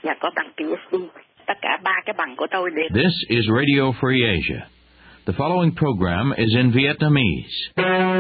và có bằng PhD. Tất cả 3 cái bằng của tôi đều. This is Radio Free Asia. The following program is in Vietnamese.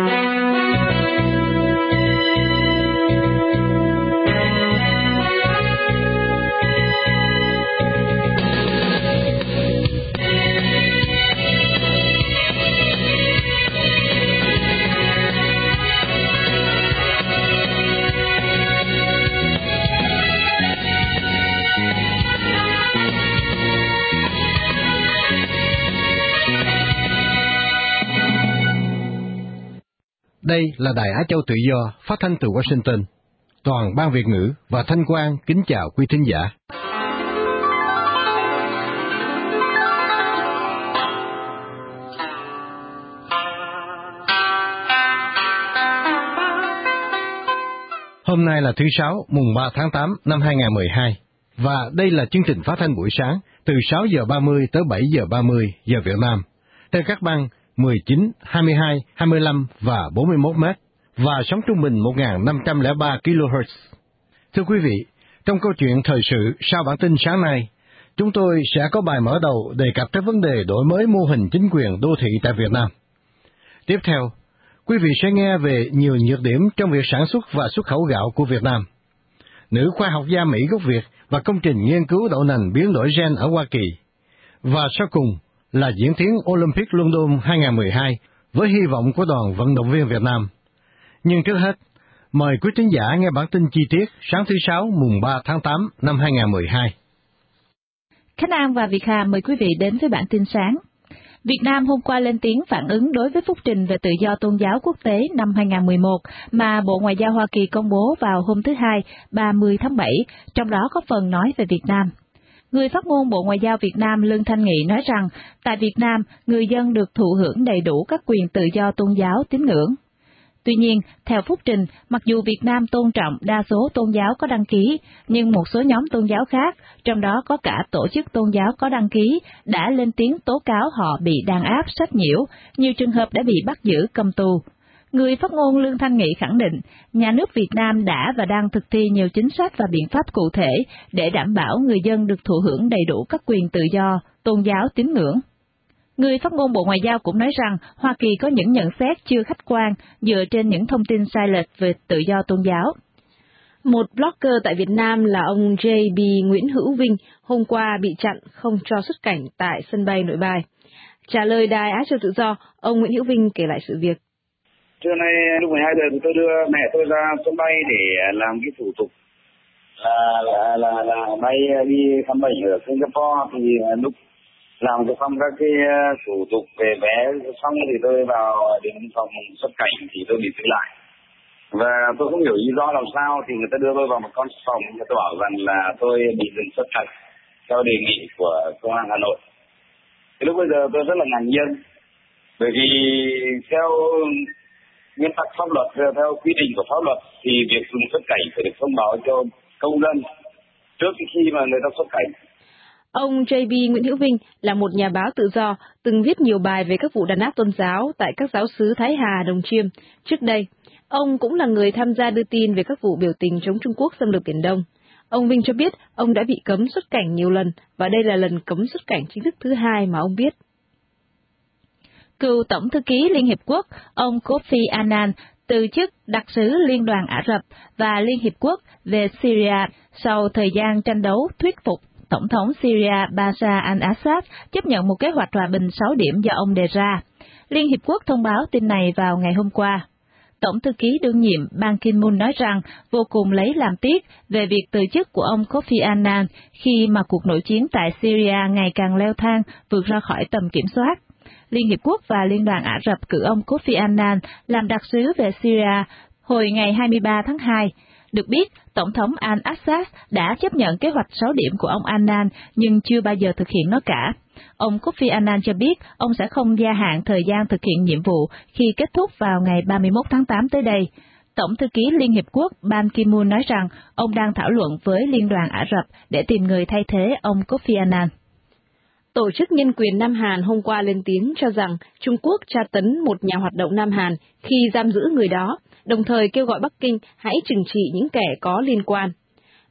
Đây là Đài Á Châu Tự Do, phát thanh từ Washington. Toàn ban Việt ngữ và Thanh Quang kính chào quý thính giả. Hôm nay là thứ Sáu, mùng 3 tháng 8 năm 2012, và đây là chương trình phát thanh buổi sáng từ 6 giờ 30 tới 7 giờ 30 giờ Việt Nam, theo các băng 19, 22, 25 và 41 mét, và sóng trung bình 1.503 kHz. Thưa quý vị, trong câu chuyện thời sự sau bản tin sáng nay, chúng tôi sẽ có bài mở đầu đề cập tới vấn đề đổi mới mô hình chính quyền đô thị tại Việt Nam. Tiếp theo, quý vị sẽ nghe về nhiều nhược điểm trong việc sản xuất và xuất khẩu gạo của Việt Nam. Nữ khoa học gia Mỹ gốc Việt và công trình nghiên cứu đậu nành biến đổi gen ở Hoa Kỳ. Và sau cùng là diễn tiến Olympic London 2012 với hy vọng của đoàn vận động viên Việt Nam. Nhưng trước hết, mời quý thính giả nghe bản tin chi tiết sáng thứ Sáu mùng 3 tháng 8 năm 2012. Khánh An và Việt Hà mời quý vị đến với bản tin sáng. Việt Nam hôm qua lên tiếng phản ứng đối với phúc trình về tự do tôn giáo quốc tế năm 2011 mà Bộ Ngoại giao Hoa Kỳ công bố vào hôm thứ Hai, 30 tháng 7, trong đó có phần nói về Việt Nam. Người phát ngôn Bộ Ngoại giao Việt Nam Lương Thanh Nghị nói rằng, tại Việt Nam, người dân được thụ hưởng đầy đủ các quyền tự do tôn giáo tín ngưỡng. Tuy nhiên, theo phúc trình, mặc dù Việt Nam tôn trọng đa số tôn giáo có đăng ký, nhưng một số nhóm tôn giáo khác, trong đó có cả tổ chức tôn giáo có đăng ký, đã lên tiếng tố cáo họ bị đàn áp sách nhiễu, nhiều trường hợp đã bị bắt giữ cầm tù. Người phát ngôn Lương Thanh Nghị khẳng định, nhà nước Việt Nam đã và đang thực thi nhiều chính sách và biện pháp cụ thể để đảm bảo người dân được thụ hưởng đầy đủ các quyền tự do, tôn giáo tín ngưỡng. Người phát ngôn Bộ Ngoại giao cũng nói rằng Hoa Kỳ có những nhận xét chưa khách quan dựa trên những thông tin sai lệch về tự do tôn giáo. Một blogger tại Việt Nam là ông J.B. Nguyễn Hữu Vinh hôm qua bị chặn không cho xuất cảnh tại sân bay Nội Bài. Trả lời Đài Á Châu Tự Do, ông Nguyễn Hữu Vinh kể lại sự việc. Trưa nay lúc 12 giờ thì tôi đưa mẹ tôi ra sân bay để làm cái thủ tục là bay đi khám bệnh ở Singapore. Thì lúc làm xong các cái thủ tục về vé xong thì tôi vào đến phòng xuất cảnh thì tôi bị giữ lại. Và tôi không hiểu lý do làm sao thì người ta đưa tôi vào một con phòng, người ta bảo rằng là tôi bị dừng xuất cảnh theo đề nghị của công an Hà Nội. Thì lúc bây giờ tôi rất là ngạc nhiên, bởi vì theo nguyên tắc pháp luật, theo quy định của pháp luật thì việc dừng xuất cảnh phải được thông báo cho công dân trước khi mà người ta xuất cảnh. Ông J.B. Nguyễn Hữu Vinh là một nhà báo tự do, từng viết nhiều bài về các vụ đàn áp tôn giáo tại các giáo xứ Thái Hà, Đồng Chiêm. Trước đây, ông cũng là người tham gia đưa tin về các vụ biểu tình chống Trung Quốc xâm lược Biển Đông. Ông Vinh cho biết ông đã bị cấm xuất cảnh nhiều lần, và đây là lần cấm xuất cảnh chính thức thứ 2 mà ông biết. Cựu Tổng thư ký Liên Hiệp Quốc, ông Kofi Annan, từ chức đặc sứ Liên đoàn Ả Rập và Liên Hiệp Quốc về Syria sau thời gian tranh đấu thuyết phục Tổng thống Syria Bashar al-Assad chấp nhận một kế hoạch hòa bình 6 điểm do ông đề ra. Liên Hiệp Quốc thông báo tin này vào ngày hôm qua. Tổng thư ký đương nhiệm Ban Ki-moon nói rằng vô cùng lấy làm tiếc về việc từ chức của ông Kofi Annan khi mà cuộc nội chiến tại Syria ngày càng leo thang, vượt ra khỏi tầm kiểm soát. Liên Hiệp Quốc và Liên đoàn Ả Rập cử ông Kofi Annan làm đặc sứ về Syria hồi ngày 23 tháng 2. Được biết, Tổng thống al-Assad đã chấp nhận kế hoạch 6 điểm của ông Annan nhưng chưa bao giờ thực hiện nó cả. Ông Kofi Annan cho biết ông sẽ không gia hạn thời gian thực hiện nhiệm vụ khi kết thúc vào ngày 31 tháng 8 tới đây. Tổng thư ký Liên Hiệp Quốc Ban Ki-moon nói rằng ông đang thảo luận với Liên đoàn Ả Rập để tìm người thay thế ông Kofi Annan. Tổ chức Nhân quyền Nam Hàn hôm qua lên tiếng cho rằng Trung Quốc tra tấn một nhà hoạt động Nam Hàn khi giam giữ người đó, đồng thời kêu gọi Bắc Kinh hãy trừng trị những kẻ có liên quan.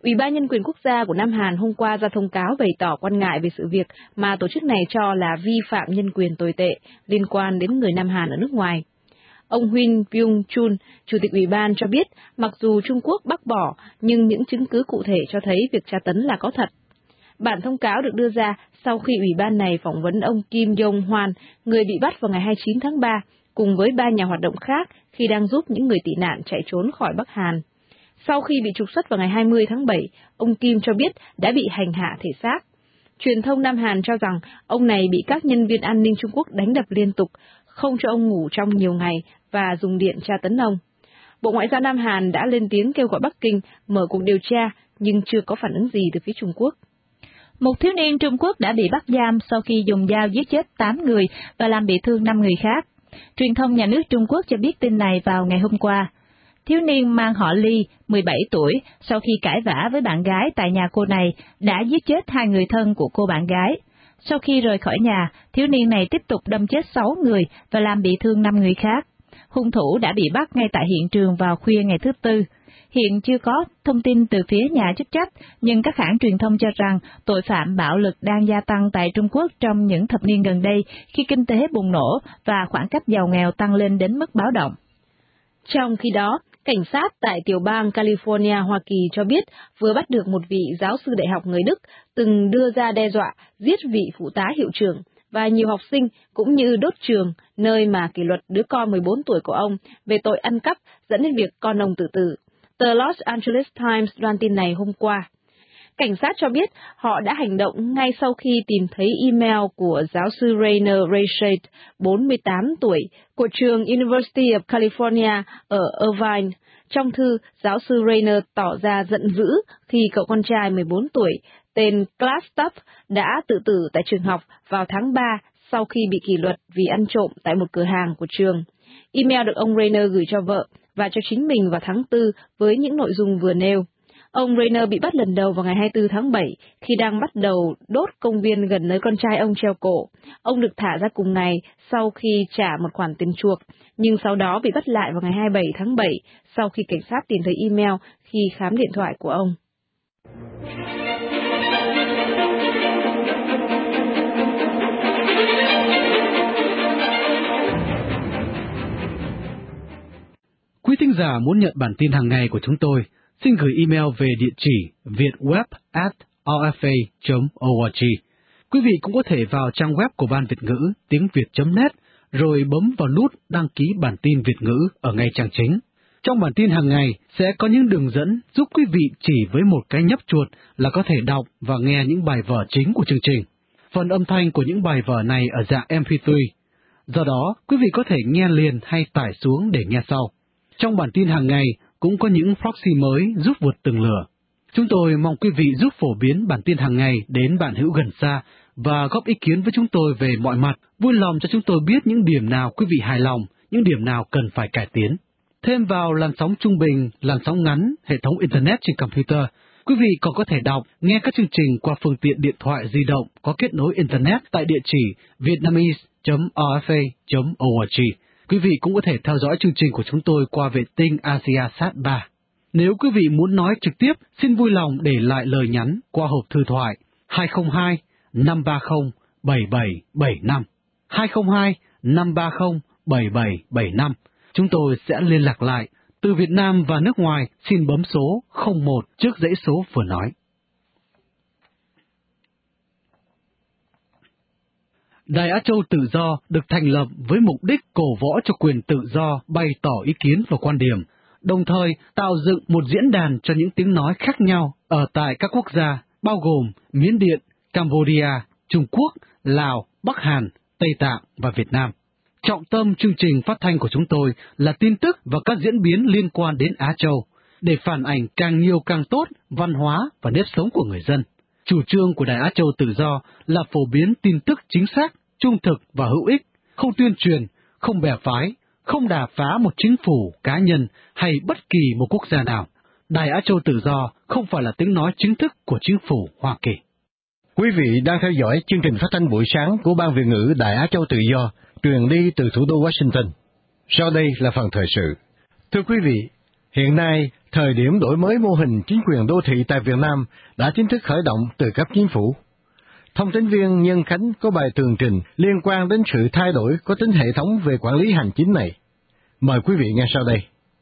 Ủy ban Nhân quyền Quốc gia của Nam Hàn hôm qua ra thông cáo bày tỏ quan ngại về sự việc mà tổ chức này cho là vi phạm nhân quyền tồi tệ liên quan đến người Nam Hàn ở nước ngoài. Ông Huynh Byung-chul, Chủ tịch Ủy ban cho biết, mặc dù Trung Quốc bác bỏ, nhưng những chứng cứ cụ thể cho thấy việc tra tấn là có thật. Bản thông cáo được đưa ra sau khi Ủy ban này phỏng vấn ông Kim Yong-hwan, người bị bắt vào ngày 29 tháng 3, cùng với 3 nhà hoạt động khác khi đang giúp những người tị nạn chạy trốn khỏi Bắc Hàn. Sau khi bị trục xuất vào ngày 20 tháng 7, ông Kim cho biết đã bị hành hạ thể xác. Truyền thông Nam Hàn cho rằng ông này bị các nhân viên an ninh Trung Quốc đánh đập liên tục, không cho ông ngủ trong nhiều ngày và dùng điện tra tấn ông. Bộ Ngoại giao Nam Hàn đã lên tiếng kêu gọi Bắc Kinh mở cuộc điều tra, nhưng chưa có phản ứng gì từ phía Trung Quốc. Một thiếu niên Trung Quốc đã bị bắt giam sau khi dùng dao giết chết 8 người và làm bị thương 5 người khác. Truyền thông nhà nước Trung Quốc cho biết tin này vào ngày hôm qua. Thiếu niên mang họ Ly, 17 tuổi, sau khi cãi vã với bạn gái tại nhà cô này, đã giết chết 2 người thân của cô bạn gái. Sau khi rời khỏi nhà, thiếu niên này tiếp tục đâm chết 6 người và làm bị thương 5 người khác. Hung thủ đã bị bắt ngay tại hiện trường vào khuya ngày thứ Tư. Hiện chưa có thông tin từ phía nhà chức trách, nhưng các hãng truyền thông cho rằng tội phạm bạo lực đang gia tăng tại Trung Quốc trong những thập niên gần đây khi kinh tế bùng nổ và khoảng cách giàu nghèo tăng lên đến mức báo động. Trong khi đó, cảnh sát tại tiểu bang California, Hoa Kỳ cho biết vừa bắt được một vị giáo sư đại học người Đức từng đưa ra đe dọa giết vị phụ tá hiệu trưởng và nhiều học sinh cũng như đốt trường, nơi mà kỷ luật đứa con 14 tuổi của ông về tội ăn cắp dẫn đến việc con ông tự tử. Tờ Los Angeles Times loan tin này hôm qua. Cảnh sát cho biết họ đã hành động ngay sau khi tìm thấy email của giáo sư Rainer Reichert, 48 tuổi, của trường University of California ở Irvine. Trong thư, giáo sư Rainer tỏ ra giận dữ khi cậu con trai 14 tuổi, tên Clark Stubb, đã tự tử tại trường học vào tháng 3 sau khi bị kỷ luật vì ăn trộm tại một cửa hàng của trường. Email được ông Rainer gửi cho vợ và cho chính mình vào tháng 4 với những nội dung vừa nêu. Ông Rainer bị bắt lần đầu vào ngày 24 tháng 7 khi đang bắt đầu đốt công viên gần nơi con trai ông treo cổ. Ông được thả ra cùng ngày sau khi trả một khoản tiền chuộc, nhưng sau đó bị bắt lại vào ngày 27 tháng 7 sau khi cảnh sát tìm thấy email khi khám điện thoại của ông. Quý thính giả muốn nhận bản tin hàng ngày của chúng tôi, xin gửi email về địa chỉ vietweb@rfa.org. Quý vị cũng có thể vào trang web của Ban Việt ngữ tiếng Việt.net rồi bấm vào nút đăng ký bản tin Việt ngữ ở ngay trang chính. Trong bản tin hàng ngày sẽ có những đường dẫn giúp quý vị chỉ với một cái nhấp chuột là có thể đọc và nghe những bài vở chính của chương trình. Phần âm thanh của những bài vở này ở dạng MP3. Do đó, quý vị có thể nghe liền hay tải xuống để nghe sau. Trong bản tin hàng ngày cũng có những proxy mới giúp vượt tường lửa. Chúng tôi mong quý vị giúp phổ biến bản tin hàng ngày đến bạn hữu gần xa và góp ý kiến với chúng tôi về mọi mặt, vui lòng cho chúng tôi biết những điểm nào quý vị hài lòng, những điểm nào cần phải cải tiến. Thêm vào làn sóng trung bình, làn sóng ngắn, hệ thống Internet trên computer, quý vị còn có thể đọc, nghe các chương trình qua phương tiện điện thoại di động có kết nối Internet tại địa chỉ vietnamese.rfa.org. Quý vị cũng có thể theo dõi chương trình của chúng tôi qua vệ tinh Asiasat 3. Nếu quý vị muốn nói trực tiếp, xin vui lòng để lại lời nhắn qua hộp thư thoại 202 530 7775. 202 530 7775. Chúng tôi sẽ liên lạc lại. Từ Việt Nam và nước ngoài, xin bấm số 01 trước dãy số vừa nói. Đài Á Châu Tự Do được thành lập với mục đích cổ võ cho quyền tự do bày tỏ ý kiến và quan điểm, đồng thời tạo dựng một diễn đàn cho những tiếng nói khác nhau ở tại các quốc gia bao gồm Miến Điện, Cambodia, Trung Quốc, Lào, Bắc Hàn, Tây Tạng và Việt Nam. Trọng tâm chương trình phát thanh của chúng tôi là tin tức và các diễn biến liên quan đến Á Châu, để phản ảnh càng nhiều càng tốt văn hóa và nếp sống của người dân. Chủ trương của Đài Á Châu Tự Do là phổ biến tin tức chính xác, trung thực và hữu ích, không tuyên truyền, không bè phái, không đà phá một chính phủ, cá nhân hay bất kỳ một quốc gia nào. Đài Á Châu Tự Do không phải là tiếng nói chính thức của chính phủ Hoa Kỳ. Quý vị đang theo dõi chương trình phát thanh buổi sáng của Ban Việt ngữ Đài Á Châu Tự Do, truyền đi từ thủ đô Washington. Sau đây là phần thời sự. Thưa quý vị, hiện nay, Thời điểm đổi mới mô hình chính quyền đô thị tại Việt Nam đã chính thức khởi động từ cấp chính phủ. Thông tin viên Nhân Khánh có bài tường trình liên quan đến sự thay đổi có tính hệ thống về quản lý hành chính này. Mời quý vị nghe sau đây.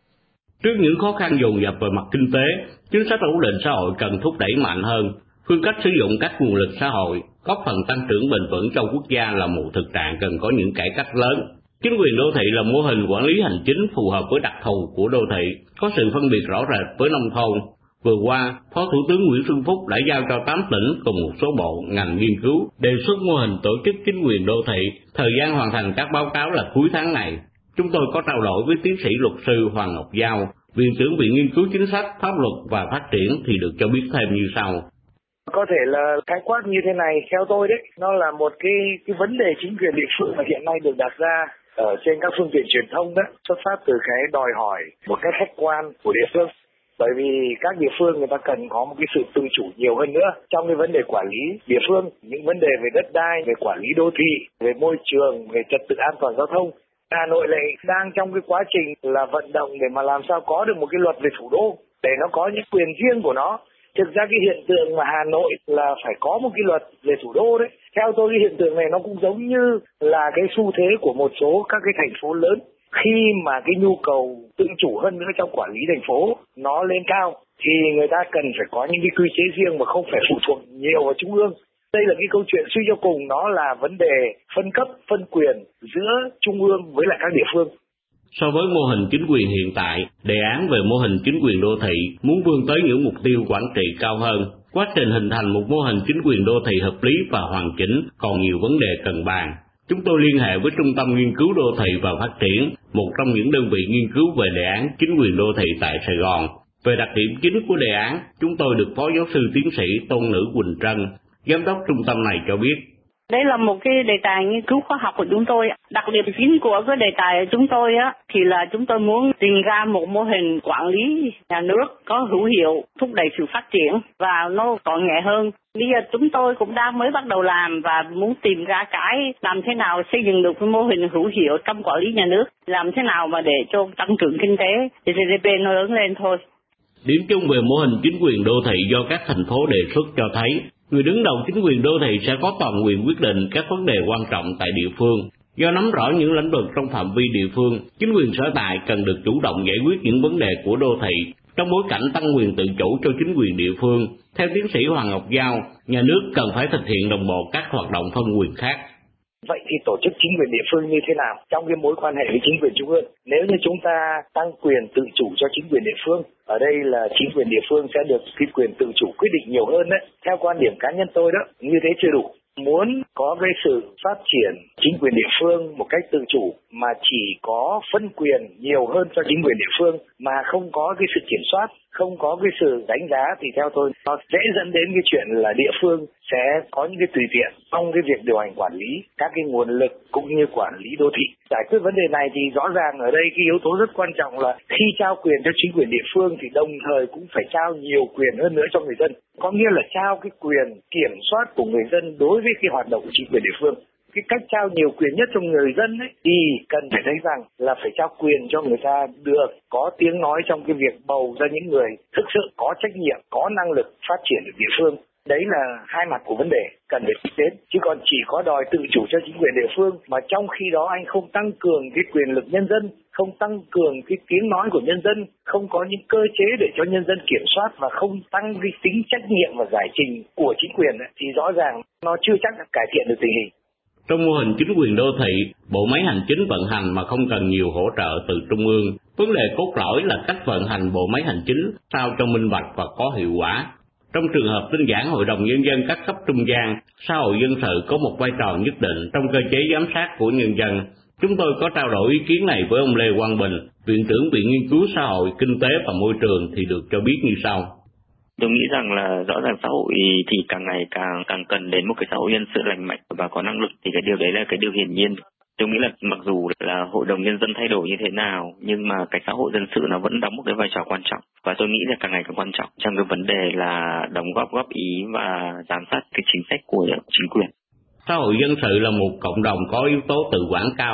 Trước những khó khăn dồn dập về mặt kinh tế, chính sách ổn định xã hội cần thúc đẩy mạnh hơn. Phương cách sử dụng các nguồn lực xã hội, góp phần tăng trưởng bền vững trong quốc gia là một thực trạng cần có những cải cách lớn. Chính quyền đô thị là mô hình quản lý hành chính phù hợp với đặc thù của đô thị, có sự phân biệt rõ rệt với nông thôn. Vừa qua, Phó Thủ tướng Nguyễn Xuân Phúc đã giao cho 8 tỉnh cùng một số bộ, ngành nghiên cứu, đề xuất mô hình tổ chức chính quyền đô thị. Thời gian hoàn thành các báo cáo là cuối tháng này. Chúng tôi có trao đổi với tiến sĩ luật sư Hoàng Ngọc Giao, Viện trưởng Viện Nghiên cứu Chính sách, Pháp luật và Phát triển thì được cho biết thêm như sau. Có thể là khái quát như thế này, theo tôi đấy, nó là một cái vấn đề chính quyền địa phương mà hiện nay được đặt ra ở trên các phương tiện truyền thông đó, xuất phát từ cái đòi hỏi một cách khách quan của địa phương. Bởi vì các địa phương người ta cần có một cái sự tự chủ nhiều hơn nữa trong cái vấn đề quản lý địa phương, những vấn đề về đất đai, về quản lý đô thị, về môi trường, về trật tự an toàn giao thông. Hà Nội lại đang trong cái quá trình là vận động để mà làm sao có được một cái luật về thủ đô để nó có những quyền riêng của nó. Thực ra cái hiện tượng mà Hà Nội là phải có một cái luật về thủ đô đấy. Theo tôi cái hiện tượng này nó cũng giống như là cái xu thế của một số các cái thành phố lớn. Khi mà cái nhu cầu tự chủ hơn nữa trong quản lý thành phố nó lên cao thì người ta cần phải có những cái quy chế riêng mà không phải phụ thuộc nhiều vào trung ương. Đây là cái câu chuyện suy cho cùng nó là vấn đề phân cấp, phân quyền giữa trung ương với lại các địa phương. So với mô hình chính quyền hiện tại, đề án về mô hình chính quyền đô thị muốn vươn tới những mục tiêu quản trị cao hơn. Quá trình hình thành một mô hình chính quyền đô thị hợp lý và hoàn chỉnh còn nhiều vấn đề cần bàn. Chúng tôi liên hệ với Trung tâm Nghiên cứu Đô thị và Phát triển, một trong những đơn vị nghiên cứu về đề án chính quyền đô thị tại Sài Gòn. Về đặc điểm chính của đề án, chúng tôi được Phó Giáo sư Tiến sĩ Tôn Nữ Quỳnh Trân, Giám đốc trung tâm này cho biết. Đây là một cái đề tài nghiên cứu khoa học của chúng tôi. Đặc điểm chính của cái đề tài của chúng tôi thì là chúng tôi muốn tìm ra một mô hình quản lý nhà nước có hữu hiệu, thúc đẩy sự phát triển và nó gọn nhẹ hơn. Bây giờ chúng tôi cũng đang mới bắt đầu làm và muốn tìm ra cái làm thế nào xây dựng được cái mô hình hữu hiệu trong quản lý nhà nước, làm thế nào mà để cho tăng trưởng kinh tế, để GDP nó lớn lên thôi. Điểm chung về mô hình chính quyền đô thị do các thành phố đề xuất cho thấy, người đứng đầu chính quyền đô thị sẽ có toàn quyền quyết định các vấn đề quan trọng tại địa phương. Do nắm rõ những lĩnh vực trong phạm vi địa phương, chính quyền sở tại cần được chủ động giải quyết những vấn đề của đô thị. Trong bối cảnh tăng quyền tự chủ cho chính quyền địa phương, theo tiến sĩ Hoàng Ngọc Giao, nhà nước cần phải thực hiện đồng bộ các hoạt động phân quyền khác. Vậy thì tổ chức chính quyền địa phương như thế nào trong cái mối quan hệ với chính quyền trung ương? Nếu như chúng ta tăng quyền tự chủ cho chính quyền địa phương, ở đây là chính quyền địa phương sẽ được cái quyền tự chủ quyết định nhiều hơn đấy. Theo quan điểm cá nhân tôi đó, như thế chưa đủ. Muốn có cái sự phát triển chính quyền địa phương một cách tự chủ mà chỉ có phân quyền nhiều hơn cho chính quyền địa phương mà không có cái sự kiểm soát, không có cái sự đánh giá thì theo tôi nó dễ dẫn đến cái chuyện là địa phương sẽ có những cái tùy tiện trong cái việc điều hành quản lý các cái nguồn lực cũng như quản lý đô thị. Giải quyết vấn đề này thì rõ ràng ở đây cái yếu tố rất quan trọng là khi trao quyền cho chính quyền địa phương thì đồng thời cũng phải trao nhiều quyền hơn nữa cho người dân. Có nghĩa là trao cái quyền kiểm soát của người dân đối với cái hoạt động của chính quyền địa phương. Cái cách trao nhiều quyền nhất cho người dân ấy, thì cần phải thấy rằng là phải trao quyền cho người ta được có tiếng nói trong cái việc bầu ra những người thực sự có trách nhiệm, có năng lực phát triển được địa phương. Đấy là hai mặt của vấn đề cần phải tính đến. Chứ còn chỉ có đòi tự chủ cho chính quyền địa phương mà trong khi đó anh không tăng cường cái quyền lực nhân dân, không tăng cường cái tiếng nói của nhân dân, không có những cơ chế để cho nhân dân kiểm soát và không tăng cái tính trách nhiệm và giải trình của chính quyền ấy, thì rõ ràng nó chưa chắc đã cải thiện được tình hình. Trong mô hình chính quyền đô thị, bộ máy hành chính vận hành mà không cần nhiều hỗ trợ từ trung ương. Vấn đề cốt lõi là cách vận hành bộ máy hành chính sao cho minh bạch và có hiệu quả. Trong trường hợp tinh giản Hội đồng Nhân dân các cấp trung gian, xã hội dân sự có một vai trò nhất định trong cơ chế giám sát của nhân dân. Chúng tôi có trao đổi ý kiến này với ông Lê Quang Bình, Viện trưởng Viện Nghiên cứu Xã hội, Kinh tế và Môi trường thì được cho biết như sau. Tôi nghĩ rằng là rõ ràng xã hội thì càng ngày càng cần đến một cái xã hội nhân sự lành mạnh và có năng lực, thì cái điều đấy là cái điều hiển nhiên. Tôi nghĩ là mặc dù là hội đồng nhân dân thay đổi như thế nào nhưng mà cái xã hội dân sự nó vẫn đóng một cái vai trò quan trọng, và tôi nghĩ là càng ngày càng quan trọng trong cái vấn đề là đóng góp ý và giám sát cái chính sách của chính quyền. Xã hội dân sự là một cộng đồng có yếu tố tự quản cao,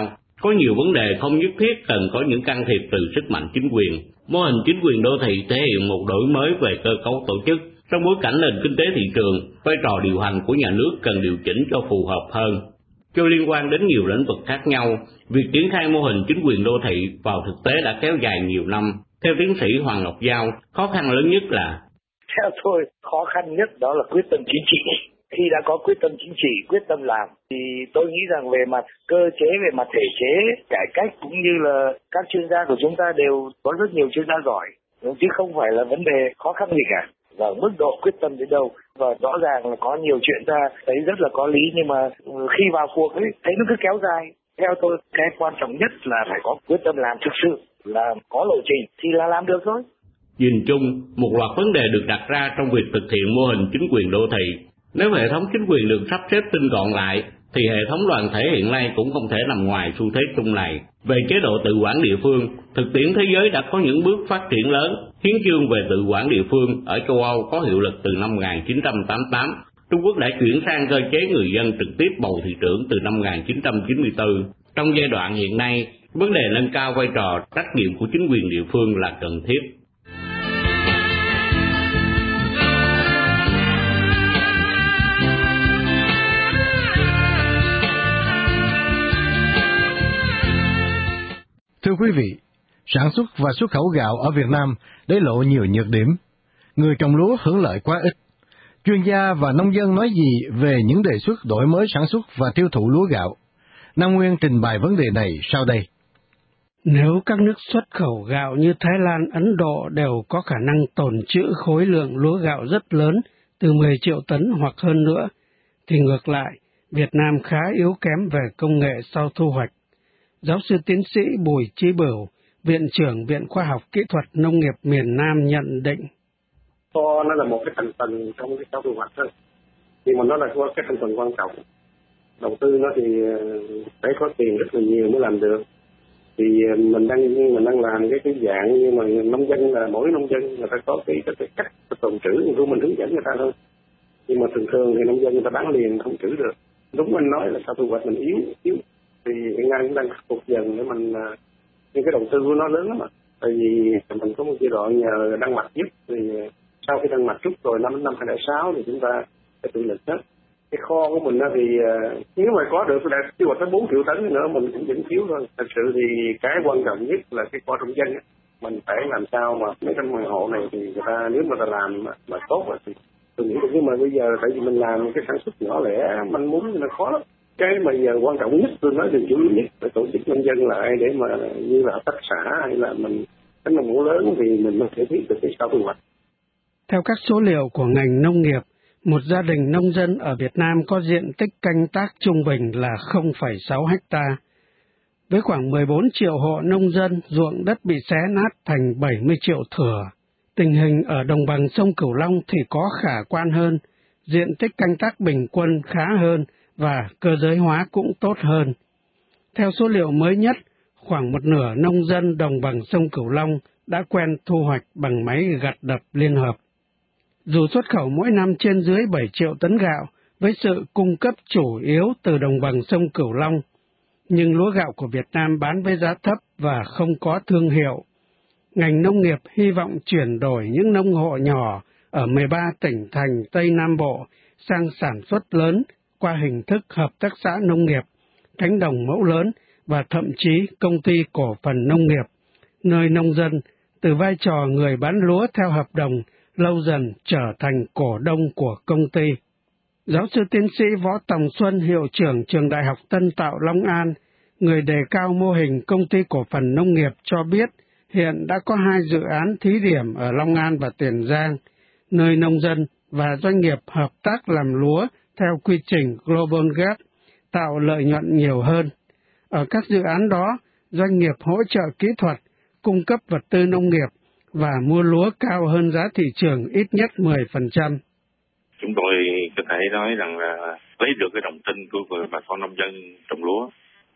Có nhiều vấn đề không nhất thiết cần có những can thiệp từ sức mạnh chính quyền. Mô hình chính quyền đô thị thể hiện một đổi mới về cơ cấu tổ chức. Trong bối cảnh nền kinh tế thị trường, vai trò điều hành của nhà nước cần điều chỉnh cho phù hợp hơn. Do liên quan đến nhiều lĩnh vực khác nhau, việc triển khai mô hình chính quyền đô thị vào thực tế đã kéo dài nhiều năm. Theo tiến sĩ Hoàng Ngọc Giao, khó khăn lớn nhất là theo tôi, khó khăn nhất đó là quyết tâm chính trị. Khi đã có quyết tâm chính trị, quyết tâm làm, thì tôi nghĩ rằng về mặt cơ chế, về mặt thể chế, cải cách cũng như là các chuyên gia của chúng ta đều có rất nhiều chuyên gia giỏi, chứ không phải là vấn đề khó khăn gì cả. Và mức độ quyết tâm đến đâu, và rõ ràng là có nhiều chuyện ta thấy rất là có lý, nhưng mà khi vào cuộc ấy, thấy nó cứ kéo dài. Theo tôi, cái quan trọng nhất là phải có quyết tâm làm thực sự, là có lộ trình thì là làm được thôi. Nhìn chung, một loạt vấn đề được đặt ra trong việc thực hiện mô hình chính quyền đô thị. Nếu hệ thống chính quyền được sắp xếp tinh gọn lại, thì hệ thống đoàn thể hiện nay cũng không thể nằm ngoài xu thế chung này. Về chế độ tự quản địa phương, thực tiễn thế giới đã có những bước phát triển lớn. Hiến chương về tự quản địa phương ở châu Âu có hiệu lực từ năm 1988. Trung Quốc đã chuyển sang cơ chế người dân trực tiếp bầu thị trưởng từ năm 1994. Trong giai đoạn hiện nay, vấn đề nâng cao vai trò trách nhiệm của chính quyền địa phương là cần thiết. Thưa quý vị, sản xuất và xuất khẩu gạo ở Việt Nam để lộ nhiều nhược điểm. Người trồng lúa hưởng lợi quá ít. Chuyên gia và nông dân nói gì về những đề xuất đổi mới sản xuất và tiêu thụ lúa gạo? Nam Nguyên trình bày vấn đề này sau đây. Nếu các nước xuất khẩu gạo như Thái Lan, Ấn Độ đều có khả năng tồn trữ khối lượng lúa gạo rất lớn, từ 10 triệu tấn hoặc hơn nữa, thì ngược lại, Việt Nam khá yếu kém về công nghệ sau thu hoạch. Giáo sư tiến sĩ Bùi Chí Bửu, Viện trưởng Viện Khoa học Kỹ thuật Nông nghiệp miền Nam nhận định. Nó là một cái thành phần trong cái sau thu hoạch thôi, nhưng mà nó là cái thành phần quan trọng. Đầu tư nó thì phải có tiền rất là nhiều mới làm được. Thì mình đang làm cái dạng, nhưng mà nông dân là mỗi nông dân người ta có cái cách tồn trữ của mình hướng dẫn người ta thôi. Nhưng mà thường thì nông dân người ta bán liền không trữ được. Đúng anh nói là sau thu hoạch mình yếu. Thì hiện nay cũng đang khắc phục dần để mình, nhưng cái đầu tư của nó lớn lắm ạ. Tại vì mình có một giai đoạn nhờ Đan Mạch giúp, thì sau khi Đan Mạch rút rồi năm 2006 thì chúng ta phải tự lực hết. Cái kho của mình thì nếu mà có được đạt kế hoạch tới 4 triệu tấn nữa mình cũng vẫn thiếu thôi. Thật sự thì cái quan trọng nhất là cái kho trong dân ấy. Mình phải làm sao mà mấy trăm ngàn hộ này thì người ta nếu mà ta làm mà tốt thì tôi nghĩ được. Nhưng mà bây giờ tại vì mình làm cái sản xuất nhỏ lẻ manh mún thì nó khó lắm. Cái mà giờ quan trọng nhất tôi nói điều chủ yếu nhất phải tổ chức nông dân lại để mà như là hợp tác xã hay là mình cánh đồng mẫu lớn thì mình có thể biết được cái sau thu hoạch. Theo các số liệu của ngành nông nghiệp, một gia đình nông dân ở Việt Nam có diện tích canh tác trung bình là 0,6 ha. Với khoảng 14 triệu hộ nông dân, ruộng đất bị xé nát thành 70 triệu thửa. Tình hình ở đồng bằng sông Cửu Long thì có khả quan hơn, diện tích canh tác bình quân khá hơn và cơ giới hóa cũng tốt hơn. Theo số liệu mới nhất, khoảng một nửa nông dân đồng bằng sông Cửu Long đã quen thu hoạch bằng máy gặt đập liên hợp. Dù xuất khẩu mỗi năm trên dưới 7 triệu tấn gạo, với sự cung cấp chủ yếu từ đồng bằng sông Cửu Long, nhưng lúa gạo của Việt Nam bán với giá thấp và không có thương hiệu. Ngành nông nghiệp hy vọng chuyển đổi những nông hộ nhỏ ở 13 tỉnh thành Tây Nam Bộ sang sản xuất lớn qua hình thức hợp tác xã nông nghiệp, cánh đồng mẫu lớn và thậm chí công ty cổ phần nông nghiệp, nơi nông dân từ vai trò người bán lúa theo hợp đồng lâu dần trở thành cổ đông của công ty. Giáo sư tiến sĩ Võ Tòng Xuân, hiệu trưởng Trường Đại học Tân Tạo Long An, người đề cao mô hình công ty cổ phần nông nghiệp cho biết hiện đã có 2 dự án thí điểm ở Long An và Tiền Giang, nơi nông dân và doanh nghiệp hợp tác làm lúa theo quy trình Global Gap, tạo lợi nhuận nhiều hơn. Ở các dự án đó, doanh nghiệp hỗ trợ kỹ thuật, cung cấp vật tư nông nghiệp và mua lúa cao hơn giá thị trường ít nhất 10%. Chúng tôi có thể nói rằng là lấy được cái đồng tin của bà con nông dân trồng lúa.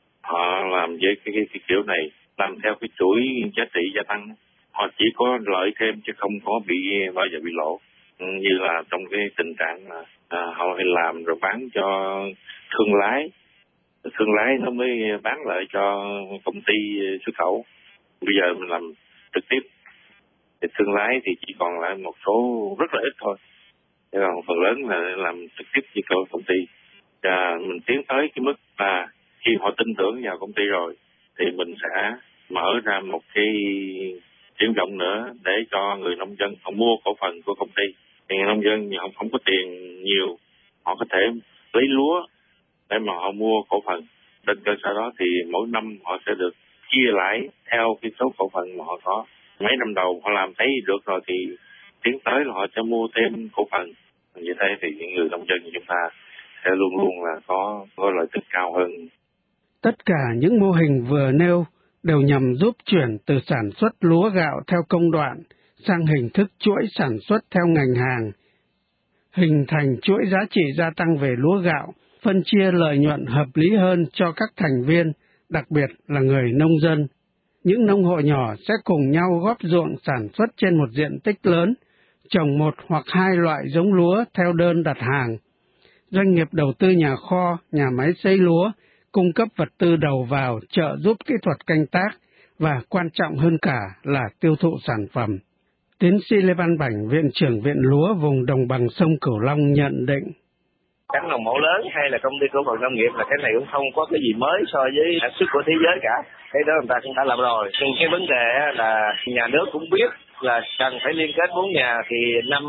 Họ làm với cái kiểu này, làm theo cái chuỗi giá trị gia tăng. Họ chỉ có lợi thêm chứ không có bao giờ bị lỗ. Như là trong cái tình trạng là họ hay làm rồi bán cho thương lái thương lái nó mới bán lại cho công ty xuất khẩu. Bây giờ mình làm trực tiếp thì thương lái thì chỉ còn lại một số rất là ít thôi, còn phần lớn là làm trực tiếp với công ty. Và mình tiến tới cái mức là khi họ tin tưởng vào công ty rồi thì mình sẽ mở ra một cái triển vọng nữa để cho người nông dân họ mua cổ phần của công ty. Thì người nông dân họ không có tiền nhiều, họ có thể lấy lúa để mà họ mua cổ phần. Trên cơ sở đó thì mỗi năm họ sẽ được chia lại theo cái số cổ phần mà họ có. Mấy năm đầu họ làm thấy được rồi thì tiến tới là họ sẽ mua thêm cổ phần. Như thế thì những người nông dân của chúng ta sẽ luôn luôn là có lợi tức cao hơn. Tất cả những mô hình vừa nêu đều nhằm giúp chuyển từ sản xuất lúa gạo theo công đoạn sang hình thức chuỗi sản xuất theo ngành hàng, hình thành chuỗi giá trị gia tăng về lúa gạo, phân chia lợi nhuận hợp lý hơn cho các thành viên, đặc biệt là người nông dân. Những nông hộ nhỏ sẽ cùng nhau góp ruộng sản xuất trên một diện tích lớn, trồng một hoặc hai loại giống lúa theo đơn đặt hàng. Doanh nghiệp đầu tư nhà kho, nhà máy sấy lúa, cung cấp vật tư đầu vào, trợ giúp kỹ thuật canh tác và quan trọng hơn cả là tiêu thụ sản phẩm. Tiến sĩ Lê Văn Bảnh, Viện trưởng Viện Lúa vùng Đồng bằng sông Cửu Long nhận định. Các nông mẫu lớn hay là công ty cổ phần nông nghiệp là cái này cũng không có cái gì mới so với sản xuất của thế giới cả. Cái đó người ta cũng đã làm rồi. Nhưng cái vấn đề là nhà nước cũng biết là cần phải liên kết 4 nhà, thì năm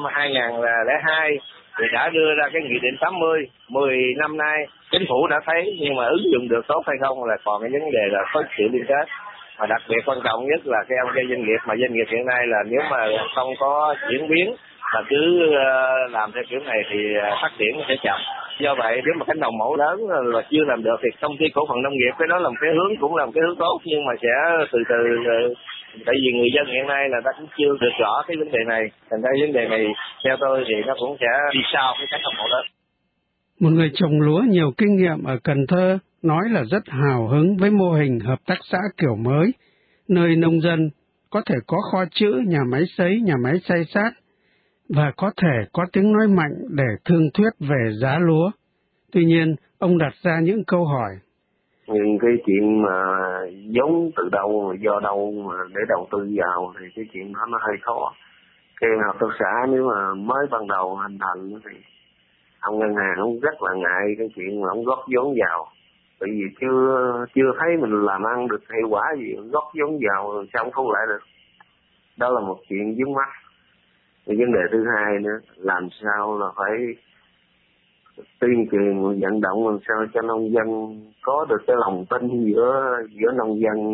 2002 thì đã đưa ra cái nghị định 80, 10 năm nay chính phủ đã thấy, nhưng mà ứng dụng được tốt hay không là còn cái vấn đề là có sự liên kết. Và đặc biệt quan trọng nhất là cái doanh nghiệp, mà doanh nghiệp hiện nay là nếu mà không có chuyển biến mà cứ làm theo kiểu này thì phát triển sẽ chậm. Do vậy nếu mà cái đầu mẫu lớn là chưa làm được thì công ty cổ phần nông nghiệp cái đó là một cái hướng, cũng là một cái hướng tốt, nhưng mà sẽ từ từ, tại vì người dân hiện nay là ta cũng chưa được rõ cái vấn đề này, thành ra vấn đề này theo tôi thì nó cũng sẽ đi sau cái các đầu mẫu lớn. Một người trồng lúa nhiều kinh nghiệm ở Cần Thơ nói là rất hào hứng với mô hình hợp tác xã kiểu mới, nơi nông dân có thể có kho trữ, nhà máy sấy, nhà máy xay sát, và có thể có tiếng nói mạnh để thương thuyết về giá lúa. Tuy nhiên, ông đặt ra những câu hỏi. Nhưng cái chuyện mà giống từ đâu, do đâu mà để đầu tư vào thì cái chuyện đó nó hơi khó. Cái hợp tác xã nếu mà mới ban đầu hình thành thì ông ngân hàng ông rất là ngại cái chuyện mà ông góp vốn vào. Bởi vì chưa thấy mình làm ăn được hiệu quả gì, góp vốn vào sao ông không lại được. Đó là một chuyện vướng mắt. Vấn đề thứ hai nữa, làm sao là phải tuyên truyền vận động làm sao cho nông dân có được cái lòng tin giữa nông dân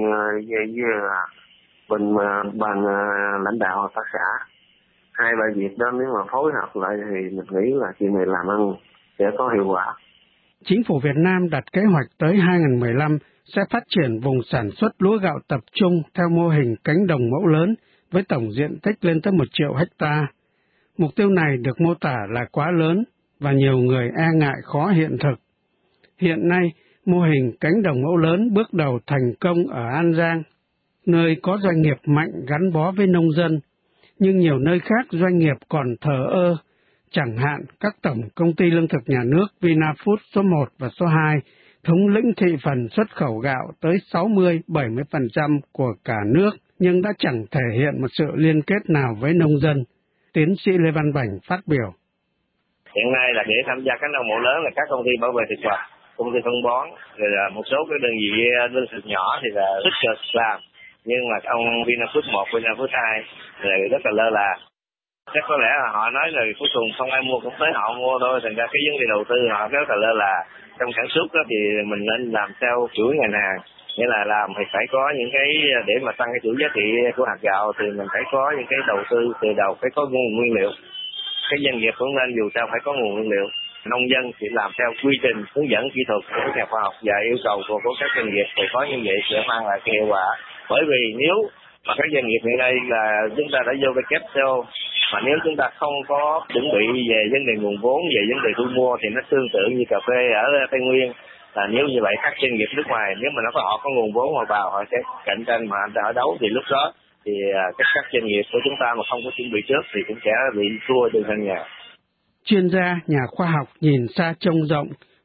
với ban lãnh đạo hợp tác xã. Hai ba việc đó nếu mà phối hợp lại thì mình nghĩ là chuyện này làm ăn sẽ có hiệu quả. Chính phủ Việt Nam đặt kế hoạch tới 2015 sẽ phát triển vùng sản xuất lúa gạo tập trung theo mô hình cánh đồng mẫu lớn với tổng diện tích lên tới 1 triệu hecta. Mục tiêu này được mô tả là quá lớn và nhiều người e ngại khó hiện thực. Hiện nay, mô hình cánh đồng mẫu lớn bước đầu thành công ở An Giang, nơi có doanh nghiệp mạnh gắn bó với nông dân, nhưng nhiều nơi khác doanh nghiệp còn thờ ơ, chẳng hạn các tổng công ty lương thực nhà nước Vinafood số 1 và số 2 thống lĩnh thị phần xuất khẩu gạo tới 60-70% của cả nước, nhưng đã chẳng thể hiện một sự liên kết nào với nông dân. Tiến sĩ Lê Văn Bảnh phát biểu. Hiện nay là để tham gia các nông mẫu lớn là các công ty bảo vệ thực vật, công ty phân bón, rồi là một số cái đơn vị lương thực nhỏ thì là tích cực làm, nhưng mà ông Vinafood 1, Vinafood 2 là rất là lơ là. Chắc có lẽ là họ nói là cuối cùng không ai mua cũng tới họ mua thôi, thành ra cái vấn đề đầu tư họ rất là lơ là. Trong sản xuất đó thì mình nên làm theo chuỗi ngành hàng, nghĩa là làm thì phải có những cái để mà tăng cái chuỗi giá trị của hạt gạo thì mình phải có những cái đầu tư từ đầu, phải có nguồn nguyên liệu. Cái doanh nghiệp cũng nên dù sao phải có nguồn nguyên liệu. Nông dân thì làm theo quy trình hướng dẫn kỹ thuật của nhà khoa học và yêu cầu của các doanh nghiệp thì có như vậy sẽ mang lại cái hiệu quả. Bởi vì nếu mà các doanh nghiệp hiện nay là chúng ta đã vô cái WTO mà nếu chúng ta không có chuẩn bị về vấn đề nguồn vốn, về vấn đề thu mua thì nó tương tự như cà phê ở Tây Nguyên. Là nếu như vậy các doanh nghiệp nước ngoài nếu mà họ có nguồn vốn mà vào họ sẽ cạnh tranh mà đỡ đấu thì lúc đó thì các doanh nghiệp của chúng ta mà không có chuẩn bị trước thì cũng sẽ bị thua trên sân nhà. Chuyên gia, nhà khoa học nhìn xa trông rộng,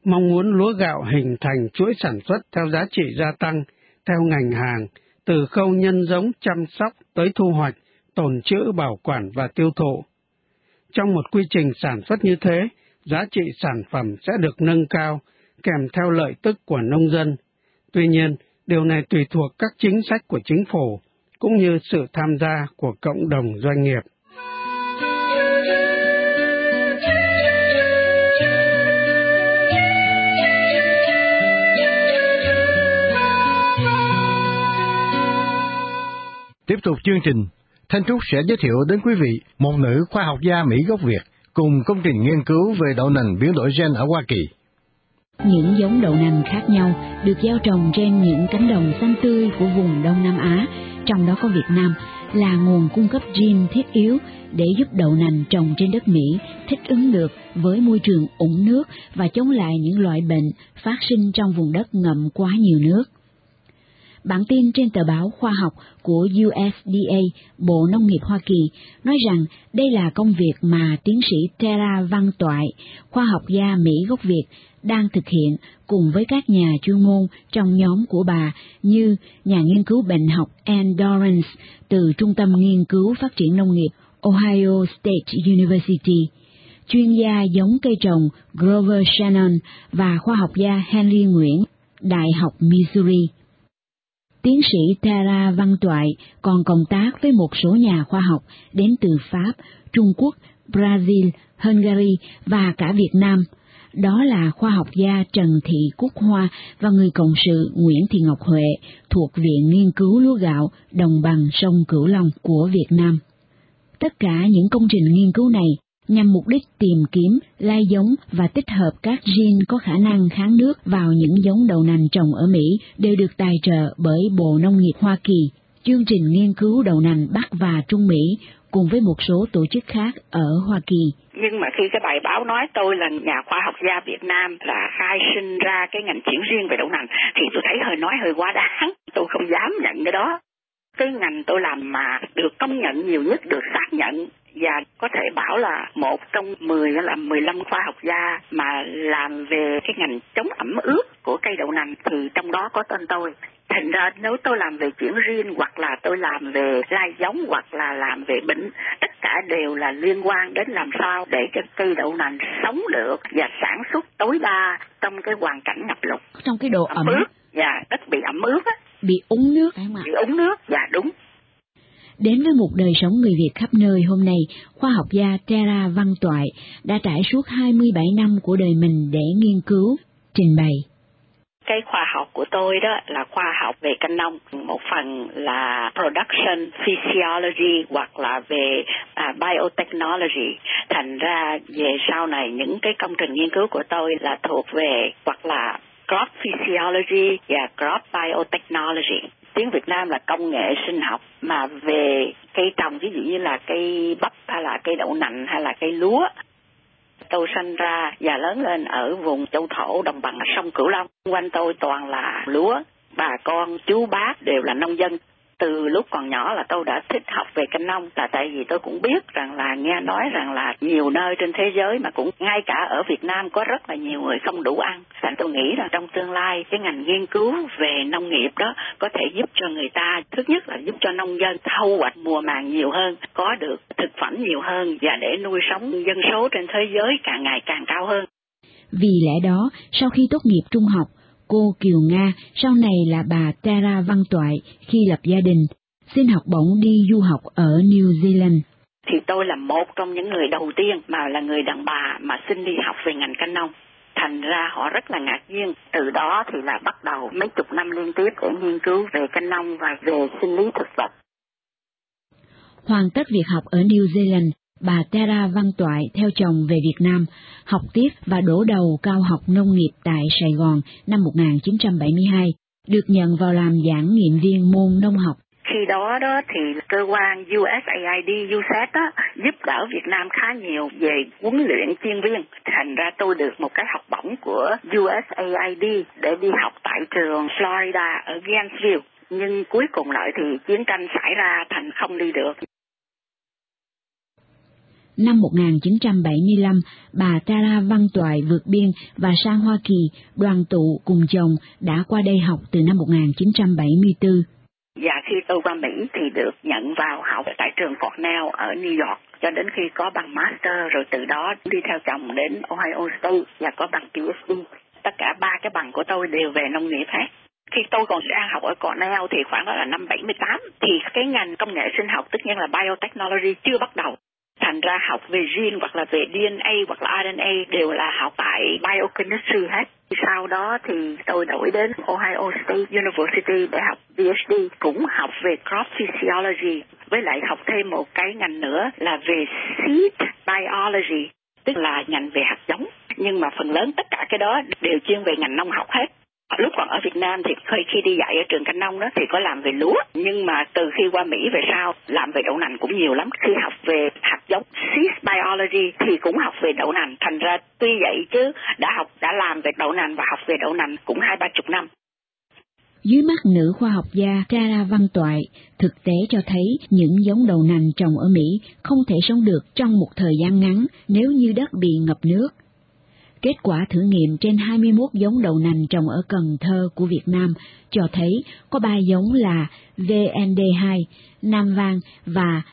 mong muốn lúa gạo hình thành chuỗi sản xuất theo giá trị gia tăng, theo ngành hàng, từ khâu nhân giống chăm sóc tới thu hoạch, tồn trữ, bảo quản và tiêu thụ. Trong một quy trình sản xuất như thế, giá trị sản phẩm sẽ được nâng cao, kèm theo lợi tức của nông dân. Tuy nhiên, điều này tùy thuộc các chính sách của chính phủ, cũng như sự tham gia của cộng đồng doanh nghiệp. Tiếp tục chương trình, Thanh Trúc sẽ giới thiệu đến quý vị một nữ khoa học gia Mỹ gốc Việt cùng công trình nghiên cứu về đậu nành biến đổi gen ở Hoa Kỳ. Những giống đậu nành khác nhau được gieo trồng trên những cánh đồng xanh tươi của vùng Đông Nam Á, trong đó có Việt Nam, là nguồn cung cấp gene thiết yếu để giúp đậu nành trồng trên đất Mỹ thích ứng được với môi trường ủng nước và chống lại những loại bệnh phát sinh trong vùng đất ngậm quá nhiều nước. Bản tin trên tờ báo khoa học của USDA, Bộ Nông nghiệp Hoa Kỳ, nói rằng đây là công việc mà tiến sĩ Tara Văn Toại, khoa học gia Mỹ gốc Việt, đang thực hiện cùng với các nhà chuyên môn trong nhóm của bà như nhà nghiên cứu bệnh học Ann Dorrance từ Trung tâm Nghiên cứu Phát triển Nông nghiệp Ohio State University, chuyên gia giống cây trồng Grover Shannon và khoa học gia Henry Nguyễn, Đại học Missouri. Tiến sĩ Tara Văn Toại còn cộng tác với một số nhà khoa học đến từ Pháp, Trung Quốc, Brazil, Hungary và cả Việt Nam. Đó là khoa học gia Trần Thị Cúc Hoa và người cộng sự Nguyễn Thị Ngọc Huệ thuộc Viện Nghiên cứu Lúa Gạo Đồng bằng sông Cửu Long của Việt Nam. Tất cả những công trình nghiên cứu này nhằm mục đích tìm kiếm, lai giống và tích hợp các gene có khả năng kháng nước vào những giống đậu nành trồng ở Mỹ đều được tài trợ bởi Bộ Nông nghiệp Hoa Kỳ, chương trình nghiên cứu đậu nành Bắc và Trung Mỹ cùng với một số tổ chức khác ở Hoa Kỳ. Nhưng mà khi cái bài báo nói tôi là nhà khoa học gia Việt Nam là khai sinh ra cái ngành chuyển riêng về đậu nành thì tôi thấy nói hơi quá đáng, tôi không dám nhận cái đó. Cái ngành tôi làm mà được công nhận nhiều nhất, được xác nhận và có thể bảo là một trong 15 khoa học gia mà làm về cái ngành chống ẩm ướt của cây đậu nành thì trong đó có tên tôi. Thành ra nếu tôi làm về chuyển riêng hoặc là tôi làm về lai giống hoặc là làm về bệnh, tất cả đều là liên quan đến làm sao để cho cây đậu nành sống được và sản xuất tối đa trong cái hoàn cảnh ngập lụt. Trong cái độ ẩm ướt và đất bị ẩm ướt á. Bị úng nước. Bị úng nước, dạ đúng. Đến với một đời sống người Việt khắp nơi hôm nay, khoa học gia Tara Văn Toại đã trải suốt 27 năm của đời mình để nghiên cứu, trình bày. Cái khoa học của tôi đó là khoa học về canh nông, một phần là production physiology hoặc là về biotechnology. Thành ra về sau này những cái công trình nghiên cứu của tôi là thuộc về hoặc là crop physiology và crop biotechnology. Tiếng Việt Nam là công nghệ sinh học, mà về cây trồng ví dụ như là cây bắp hay là cây đậu nành hay là cây lúa. Tôi sinh ra và lớn lên ở vùng châu thổ đồng bằng sông Cửu Long. Quanh tôi toàn là lúa, bà con chú bác đều là nông dân. Từ lúc còn nhỏ là tôi đã thích học về canh nông, là tại vì tôi cũng biết rằng là nghe nói rằng là nhiều nơi trên thế giới mà cũng ngay cả ở Việt Nam có rất là nhiều người không đủ ăn. Thành tôi nghĩ rằng trong tương lai cái ngành nghiên cứu về nông nghiệp đó có thể giúp cho người ta, thứ nhất là giúp cho nông dân thu hoạch mùa màng nhiều hơn, có được thực phẩm nhiều hơn và để nuôi sống dân số trên thế giới càng ngày càng cao hơn. Vì lẽ đó, sau khi tốt nghiệp trung học, cô Kiều Nga, sau này là bà Tara Văn Toại, khi lập gia đình, xin học bổng đi du học ở New Zealand. Thì tôi là một trong những người đầu tiên mà là người đàn bà mà xin đi học về ngành canh nông. Thành ra họ rất là ngạc nhiên. Từ đó thì là bắt đầu mấy chục năm liên tiếp để nghiên cứu về canh nông và về sinh lý thực vật. Hoàn tất việc học ở New Zealand, bà Tara Văn Toại theo chồng về Việt Nam, học tiếp và đổ đầu cao học nông nghiệp tại Sài Gòn năm 1972, được nhận vào làm giảng nghiệm viên môn nông học. Khi đó thì cơ quan USAID, USAID giúp đỡ Việt Nam khá nhiều về huấn luyện chuyên viên. Thành ra tôi được một cái học bổng của USAID để đi học tại trường Florida ở Gainesville. Nhưng cuối cùng lại thì chiến tranh xảy ra thành không đi được. Năm 1975, bà Tara Văn Toại vượt biên và sang Hoa Kỳ đoàn tụ cùng chồng đã qua đây học từ năm 1974. Dạ, khi tôi qua Mỹ thì được nhận vào học tại trường Cornell ở New York cho đến khi có bằng Master, rồi từ đó đi theo chồng đến Ohio State và có bằng PhD. Tất cả 3 cái bằng của tôi đều về nông nghiệp hết. Khi tôi còn đang học ở Cornell thì khoảng đó là năm 78, thì cái ngành công nghệ sinh học, tất nhiên là biotechnology, chưa bắt đầu. Thành ra học về gene hoặc là về DNA hoặc là RNA đều là học tại biochemistry hết. Sau đó thì tôi đổi đến Ohio State University để học PhD, cũng học về crop physiology, với lại học thêm một cái ngành nữa là về seed biology, tức là ngành về hạt giống. Nhưng mà phần lớn tất cả cái đó đều chuyên về ngành nông học hết. Lúc còn ở Việt Nam thì khi đi dạy ở trường Canh Nông đó thì có làm về lúa, nhưng mà từ khi qua Mỹ về sau làm về đậu nành cũng nhiều lắm. Khi học về hạt giống seed biology thì cũng học về đậu nành, thành ra tuy vậy chứ đã làm về đậu nành và học về đậu nành cũng 20-30 năm. Dưới mắt nữ khoa học gia Tara Văn Toại, thực tế cho thấy những giống đậu nành trồng ở Mỹ không thể sống được trong một thời gian ngắn nếu như đất bị ngập nước. Kết quả thử nghiệm trên 21 giống đậu nành trồng ở Cần Thơ của Việt Nam cho thấy có 3 giống là VND2, Nam Vang và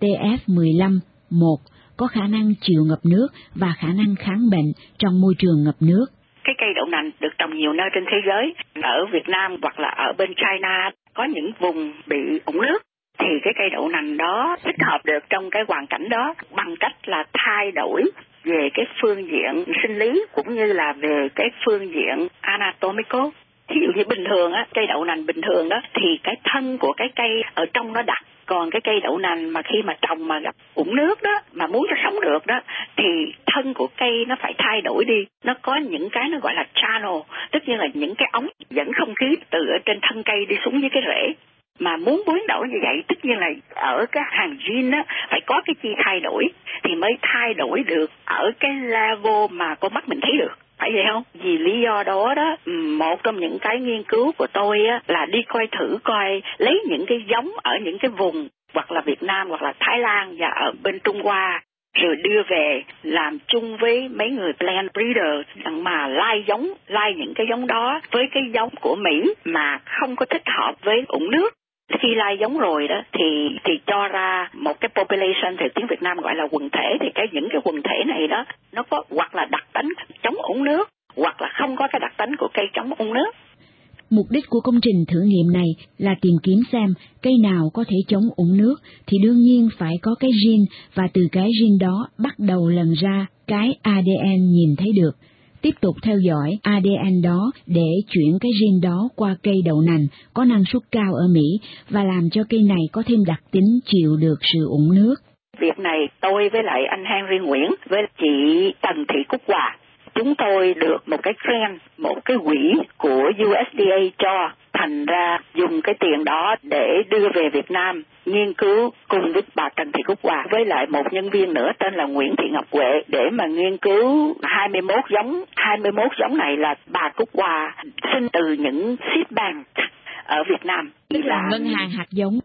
ATF15-1 có khả năng chịu ngập nước và khả năng kháng bệnh trong môi trường ngập nước. Cái cây đậu nành được trồng nhiều nơi trên thế giới, ở Việt Nam hoặc là ở bên China có những vùng bị úng nước, thì cái cây đậu nành đó thích hợp được trong cái hoàn cảnh đó bằng cách là thay đổi về cái phương diện sinh lý cũng như là về cái phương diện anatomical. Ví dụ như bình thường á, cây đậu nành bình thường đó thì cái thân của cái cây ở trong nó đặc, còn cái cây đậu nành mà khi mà trồng mà gặp úng nước đó, mà muốn cho sống được đó, thì thân của cây nó phải thay đổi đi. Nó có những cái nó gọi là channel, tất nhiên là những cái ống dẫn không khí từ ở trên thân cây đi xuống dưới cái rễ. Mà muốn biến đổi như vậy, tất nhiên là ở cái hàng gene á, phải có cái chi thay đổi thì mới thay đổi được ở cái level mà con mắt mình thấy được. Phải vậy không? Vì lý do đó đó, một trong những cái nghiên cứu của tôi á, là đi coi lấy những cái giống ở những cái vùng hoặc là Việt Nam hoặc là Thái Lan và ở bên Trung Hoa, rồi đưa về làm chung với mấy người plant breeder mà lai những cái giống đó với cái giống của Mỹ mà không có thích hợp với úng nước. Khi lai giống rồi đó thì cho ra một cái population, thì tiếng Việt Nam gọi là quần thể, thì những cái quần thể này đó nó có hoặc là đặc tính chống úng nước hoặc là không có cái đặc tính của cây chống úng nước. Mục đích của công trình thử nghiệm này là tìm kiếm xem cây nào có thể chống úng nước thì đương nhiên phải có cái gene, và từ cái gene đó bắt đầu lần ra cái ADN nhìn thấy được. Tiếp tục theo dõi ADN đó để chuyển cái gene đó qua cây đậu nành có năng suất cao ở Mỹ và làm cho cây này có thêm đặc tính chịu được sự úng nước. Việc này tôi với lại anh Henry Nguyễn với chị Tần Thị Cúc Hòa, chúng tôi được một cái grant, một cái quỹ của USDA cho, thành ra dùng cái tiền đó để đưa về Việt Nam nghiên cứu cùng với bà Trần Thị Cúc Hòa với lại một nhân viên nữa tên là Nguyễn Thị Ngọc Huệ để mà nghiên cứu 21 giống. 21 giống này là bà Cúc Hòa sinh từ những seed bank ở Việt Nam. Tức là ngân hàng hạt giống.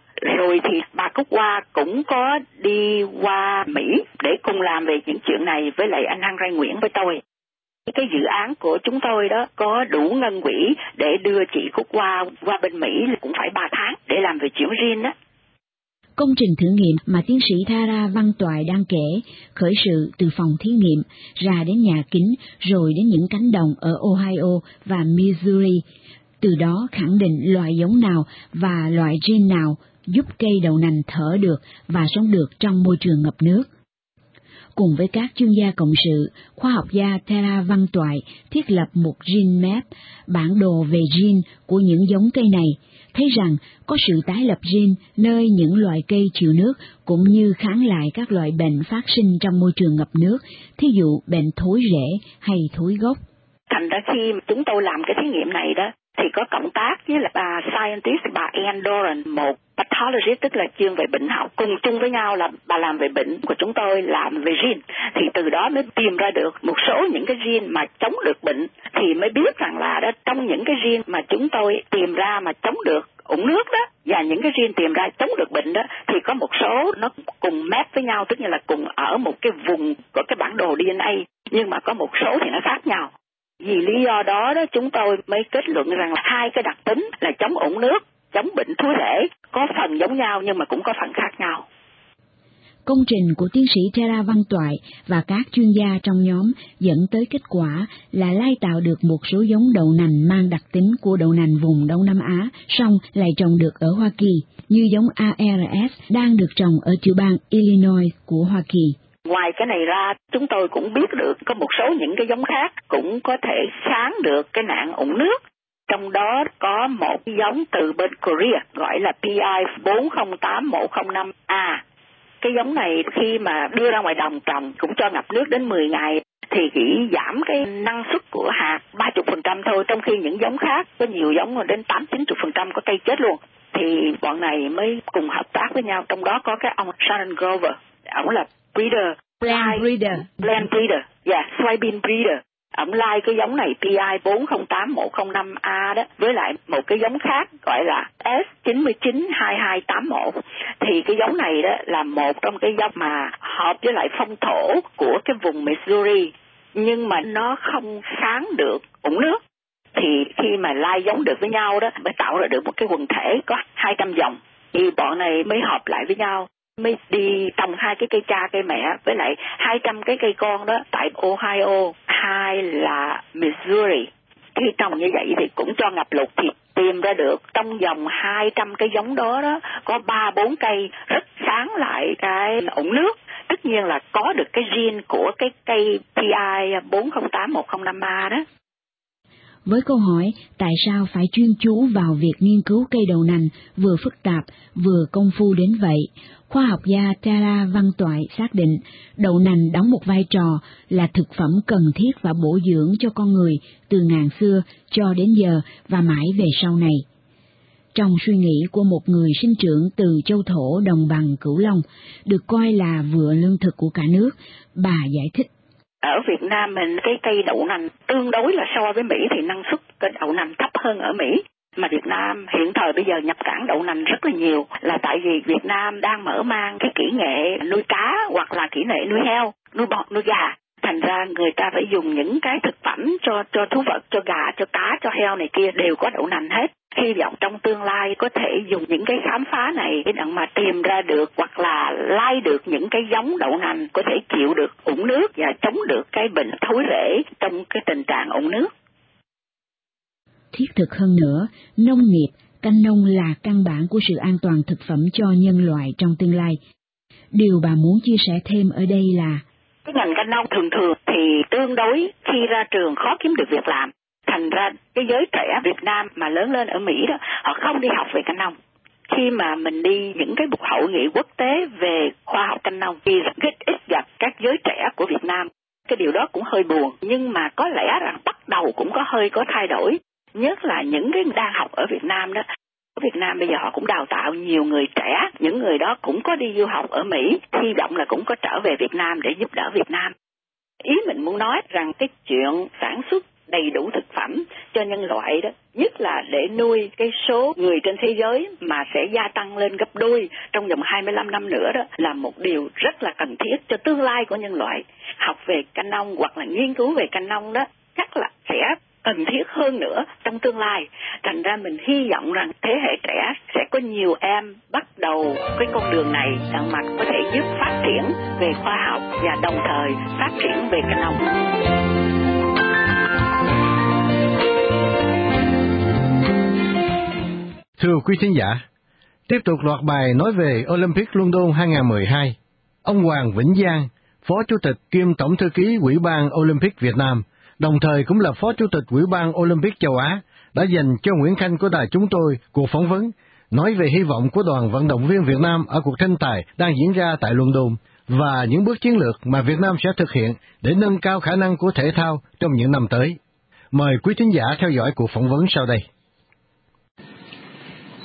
Rồi thì bà Cúc Hoa cũng có đi qua Mỹ để cùng làm về những chuyện này với lại anh Henry Nguyễn với tôi. Cái dự án của chúng tôi đó có đủ ngân quỹ để đưa chị Cúc Hoa qua bên Mỹ cũng phải 3 tháng để làm về chuyện gene đó. Công trình thử nghiệm mà tiến sĩ Tara Văn Toại đang kể khởi sự từ phòng thí nghiệm ra đến nhà kính rồi đến những cánh đồng ở Ohio và Missouri. Từ đó khẳng định loại giống nào và loại gene nào giúp cây đậu nành thở được và sống được trong môi trường ngập nước. Cùng với các chuyên gia cộng sự, khoa học gia Tara Văn Toại thiết lập một gene map, bản đồ về gene của những giống cây này, thấy rằng có sự tái lập gene nơi những loại cây chịu nước cũng như kháng lại các loại bệnh phát sinh trong môi trường ngập nước, thí dụ bệnh thối rễ hay thối gốc. Thành ra khi chúng tôi làm cái thí nghiệm này đó, thì có cộng tác với là bà scientist, bà Ann Doran, một pathologist tức là chuyên về bệnh học, cùng chung với nhau là bà làm về bệnh của chúng tôi làm về gene. Thì từ đó mới tìm ra được một số những cái gene mà chống được bệnh. thì mới biết rằng là đó, trong những cái gene mà chúng tôi tìm ra mà chống được ủng nước đó, và những cái gene tìm ra chống được bệnh đó, thì có một số nó cùng match với nhau, tức như là cùng ở một cái vùng của cái bản đồ DNA, nhưng mà có một số thì nó khác nhau. Vì lý do đó đó, chúng tôi mới kết luận rằng là hai cái đặc tính là chống ủng nước, chống bệnh thúi rễ có phần giống nhau nhưng mà cũng có phần khác nhau. Công trình của tiến sĩ Tara Văn Toại và các chuyên gia trong nhóm dẫn tới kết quả là lai tạo được một số giống đậu nành mang đặc tính của đậu nành vùng Đông Nam Á, song lại trồng được ở Hoa Kỳ, như giống ARS đang được trồng ở tiểu bang Illinois của Hoa Kỳ. Ngoài cái này ra, chúng tôi cũng biết được có một số những cái giống khác cũng có thể kháng được cái nạn ủng nước. Trong đó có một giống từ bên Korea gọi là PI 408105A. Cái giống này khi mà đưa ra ngoài đồng trồng cũng cho ngập nước đến 10 ngày thì chỉ giảm cái năng suất của hạt 30% thôi, trong khi những giống khác có nhiều giống rồi đến 80-90% có cây chết luôn. Thì bọn này mới cùng hợp tác với nhau, trong đó có cái ông Shannon Grover, ông là breeder, blend breeder, soybean breeder. Ông lai cái giống này PI 408105A đó với lại một cái giống khác gọi là S992281. Thì cái giống này đó là một trong cái giống mà hợp với lại phong thổ của cái vùng Missouri, nhưng mà nó không kháng được ủng nước. Thì khi mà lai giống được với nhau đó mới tạo ra được một cái quần thể có 200 dòng. Thì bọn này mới hợp lại với nhau, mới đi trồng hai cái cây cha cây mẹ với lại 200 cái cây con đó tại Ohio, hai là Missouri. Khi trồng như vậy thì cũng cho ngập lụt, thì tìm ra được trong vòng 200 cái giống đó đó có 3-4 cây rất kháng lại cái ủng nước. Tất nhiên là có được cái gene của cái cây PI 408105A đó. Với câu hỏi tại sao phải chuyên chú vào việc nghiên cứu cây đậu nành vừa phức tạp vừa công phu đến vậy, khoa học gia Tara Văn Toại xác định đậu nành đóng một vai trò là thực phẩm cần thiết và bổ dưỡng cho con người từ ngàn xưa cho đến giờ và mãi về sau này. Trong suy nghĩ của một người sinh trưởng từ châu thổ đồng bằng Cửu Long, được coi là vựa lương thực của cả nước, bà giải thích. Ở Việt Nam mình cái cây đậu nành tương đối là so với Mỹ thì năng suất cây đậu nành thấp hơn ở Mỹ. Mà Việt Nam hiện thời bây giờ nhập cảng đậu nành rất là nhiều là tại vì Việt Nam đang mở mang cái kỹ nghệ nuôi cá hoặc là kỹ nghệ nuôi heo, nuôi bò, nuôi gà. Thành ra người ta phải dùng những cái thực phẩm cho thú vật, cho gà, cho cá, cho heo này kia đều có đậu nành hết. Hy vọng trong tương lai có thể dùng những cái khám phá này để mà tìm ra được hoặc là lai được những cái giống đậu nành có thể chịu được ủng nước và chống được cái bệnh thối rễ trong cái tình trạng ủng nước. Thiết thực hơn nữa, nông nghiệp, canh nông là căn bản của sự an toàn thực phẩm cho nhân loại trong tương lai. Điều bà muốn chia sẻ thêm ở đây là cái ngành canh nông thường thì tương đối khi ra trường khó kiếm được việc làm. Thành ra cái giới trẻ Việt Nam mà lớn lên ở Mỹ đó, họ không đi học về canh nông. Khi mà mình đi những cái buổi hội nghị quốc tế về khoa học canh nông thì rất ít gặp các giới trẻ của Việt Nam. Cái điều đó cũng hơi buồn, nhưng mà có lẽ rằng bắt đầu cũng có thay đổi. Nhất là những cái đang học ở Việt Nam đó. Ở Việt Nam bây giờ họ cũng đào tạo nhiều người trẻ, những người đó cũng có đi du học ở Mỹ, hy vọng là cũng có trở về Việt Nam để giúp đỡ Việt Nam. Ý mình muốn nói rằng cái chuyện sản xuất đầy đủ thực phẩm cho nhân loại đó, nhất là để nuôi cái số người trên thế giới mà sẽ gia tăng lên gấp đôi trong vòng 25 năm nữa đó, là một điều rất là cần thiết cho tương lai của nhân loại. Học về canh nông hoặc là nghiên cứu về canh nông đó chắc là sẽ cần thiết hơn nữa trong tương lai. Thành ra mình hy vọng rằng thế hệ trẻ sẽ có nhiều em bắt đầu cái con đường này mà có thể giúp phát triển về khoa học và đồng thời phát triển về canh nông. Thưa quý thính giả, tiếp tục loạt bài nói về Olympic London 2012. Ông Hoàng Vĩnh Giang, Phó Chủ tịch kiêm Tổng thư ký Ủy ban Olympic Việt Nam, đồng thời cũng là Phó Chủ tịch Ủy ban Olympic châu Á, đã dành cho Nguyễn Khanh của đài chúng tôi cuộc phỏng vấn, nói về hy vọng của đoàn vận động viên Việt Nam ở cuộc tranh tài đang diễn ra tại London và những bước chiến lược mà Việt Nam sẽ thực hiện để nâng cao khả năng của thể thao trong những năm tới. Mời quý thính giả theo dõi cuộc phỏng vấn sau đây.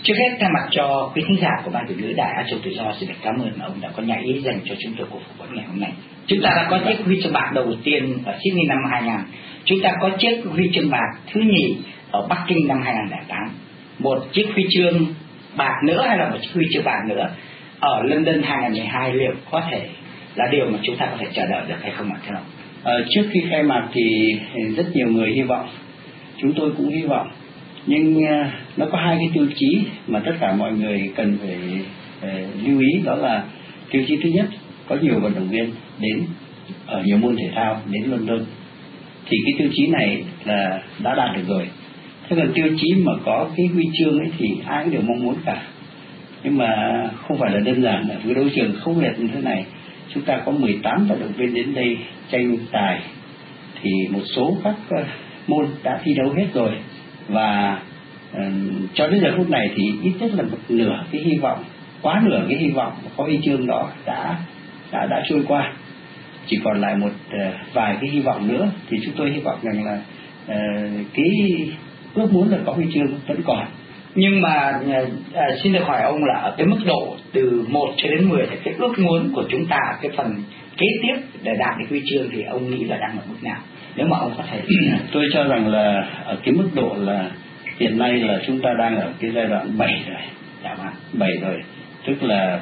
Trước hết, thay mặt cho quý khán giả của Ban Việt ngữ Đài Á Châu Tự Do, xin được cảm ơn mà ông đã có nhã ý dành cho chúng tôi cuộc phỏng vấn ngày hôm nay. Chúng ta đã có chiếc huy chương bạc đầu tiên ở Sydney năm 2000, chúng ta có chiếc huy chương bạc thứ nhì ở Bắc Kinh năm 2008, một chiếc huy chương bạc nữa hay là một chiếc huy chương bạc nữa ở London 2012, liệu có thể là điều mà chúng ta có thể chờ đợi được hay không ạ thưa ông? Trước khi khai mạc thì rất nhiều người hy vọng, chúng tôi cũng hy vọng, nhưng nó có hai cái tiêu chí mà tất cả mọi người cần phải lưu ý. Đó là tiêu chí thứ nhất, có nhiều vận động viên đến ở nhiều môn thể thao đến London, thì cái tiêu chí này là đã đạt được rồi. Thế còn tiêu chí mà có cái huy chương ấy thì ai cũng đều mong muốn cả, nhưng mà không phải là đơn giản. Ở cái đấu trường khốc liệt như thế này, chúng ta có 18 vận động viên đến đây tranh tài, thì một số các môn đã thi đấu hết rồi, và cho đến giờ phút này thì ít nhất là một nửa cái hy vọng, quá nửa cái hy vọng có huy chương đó đã trôi qua, chỉ còn lại một vài cái hy vọng nữa. Thì chúng tôi hy vọng rằng là cái ước muốn là có huy chương vẫn còn. Nhưng mà xin được hỏi ông là ở cái mức độ từ 1 cho đến 10 thì cái ước muốn của chúng ta, cái phần kế tiếp để đạt được huy chương thì ông nghĩ là đang ở mức nào? Nếu mà ông có thể tôi cho rằng là ở cái mức độ là hiện nay là chúng ta đang ở cái giai đoạn 7 rồi. Dạ vâng. 7 rồi, tức là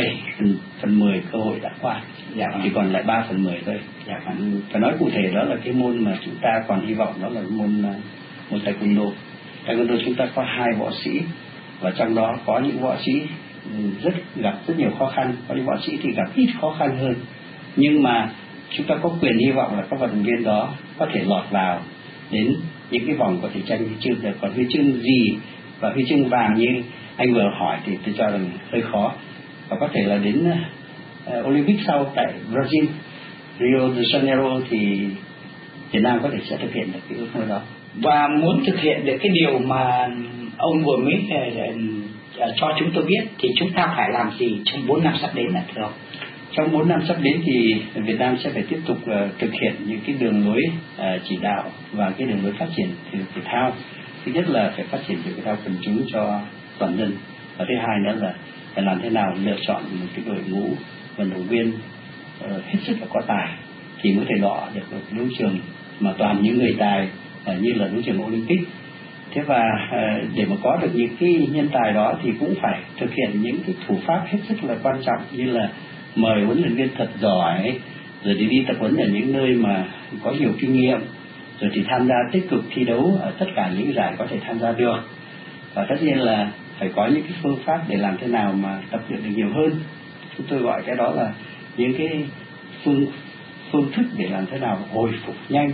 7/10 cơ hội đã qua. Dạ vâng. Chỉ còn lại 3/10 thôi. Dạ vâng. Phải nói cụ thể đó là cái môn mà chúng ta còn hy vọng, đó là môn taekwondo. Taekwondo chúng ta có 2 võ sĩ, và trong đó có những võ sĩ gặp rất nhiều khó khăn, có những võ sĩ thì gặp ít khó khăn hơn, nhưng mà chúng ta có quyền hy vọng là các vận động viên đó có thể lọt vào đến những cái vòng có thể tranh huy chương được. Còn huy chương gì và huy chương vàng như anh vừa hỏi thì tôi cho rằng hơi khó, và có thể là đến Olympic sau tại Brazil, Rio de Janeiro thì Việt Nam có thể sẽ thực hiện được cái ước mơ đó. Và muốn thực hiện được cái điều mà ông vừa mới cho chúng tôi biết thì chúng ta phải làm gì trong 4 năm sắp đến là thưa ông? Trong 4 năm sắp đến thì Việt Nam sẽ phải tiếp tục thực hiện những cái đường lối chỉ đạo và cái đường lối phát triển thể thao. Thứ nhất là phải phát triển thể thao quần chúng cho toàn dân, và thứ hai nữa là phải làm thế nào lựa chọn một cái đội ngũ vận động viên hết sức là có tài thì mới thể đọ được đấu trường mà toàn những người tài như là đấu trường Olympic. Thế và để mà có được những cái nhân tài đó thì cũng phải thực hiện những cái thủ pháp hết sức là quan trọng, như là mời huấn luyện viên thật giỏi, rồi đi tập huấn ở những nơi mà có nhiều kinh nghiệm, rồi thì tham gia tích cực thi đấu ở tất cả những giải có thể tham gia được. Và tất nhiên là phải có những cái phương pháp để làm thế nào mà tập luyện được nhiều hơn. Chúng tôi gọi cái đó là những cái phương thức để làm thế nào hồi phục nhanh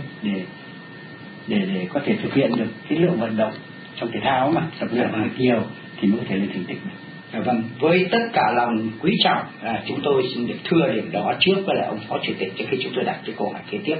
để có thể thực hiện được cái lượng vận động trong thể thao mà tập luyện được nhiều thì mới có thể lên thành tích được. Vâng, với tất cả lòng quý trọng, chúng tôi xin được thưa điểm đó trước với lại ông Phó Chủ tịch trước khi chúng tôi đặt cái câu hỏi kế tiếp.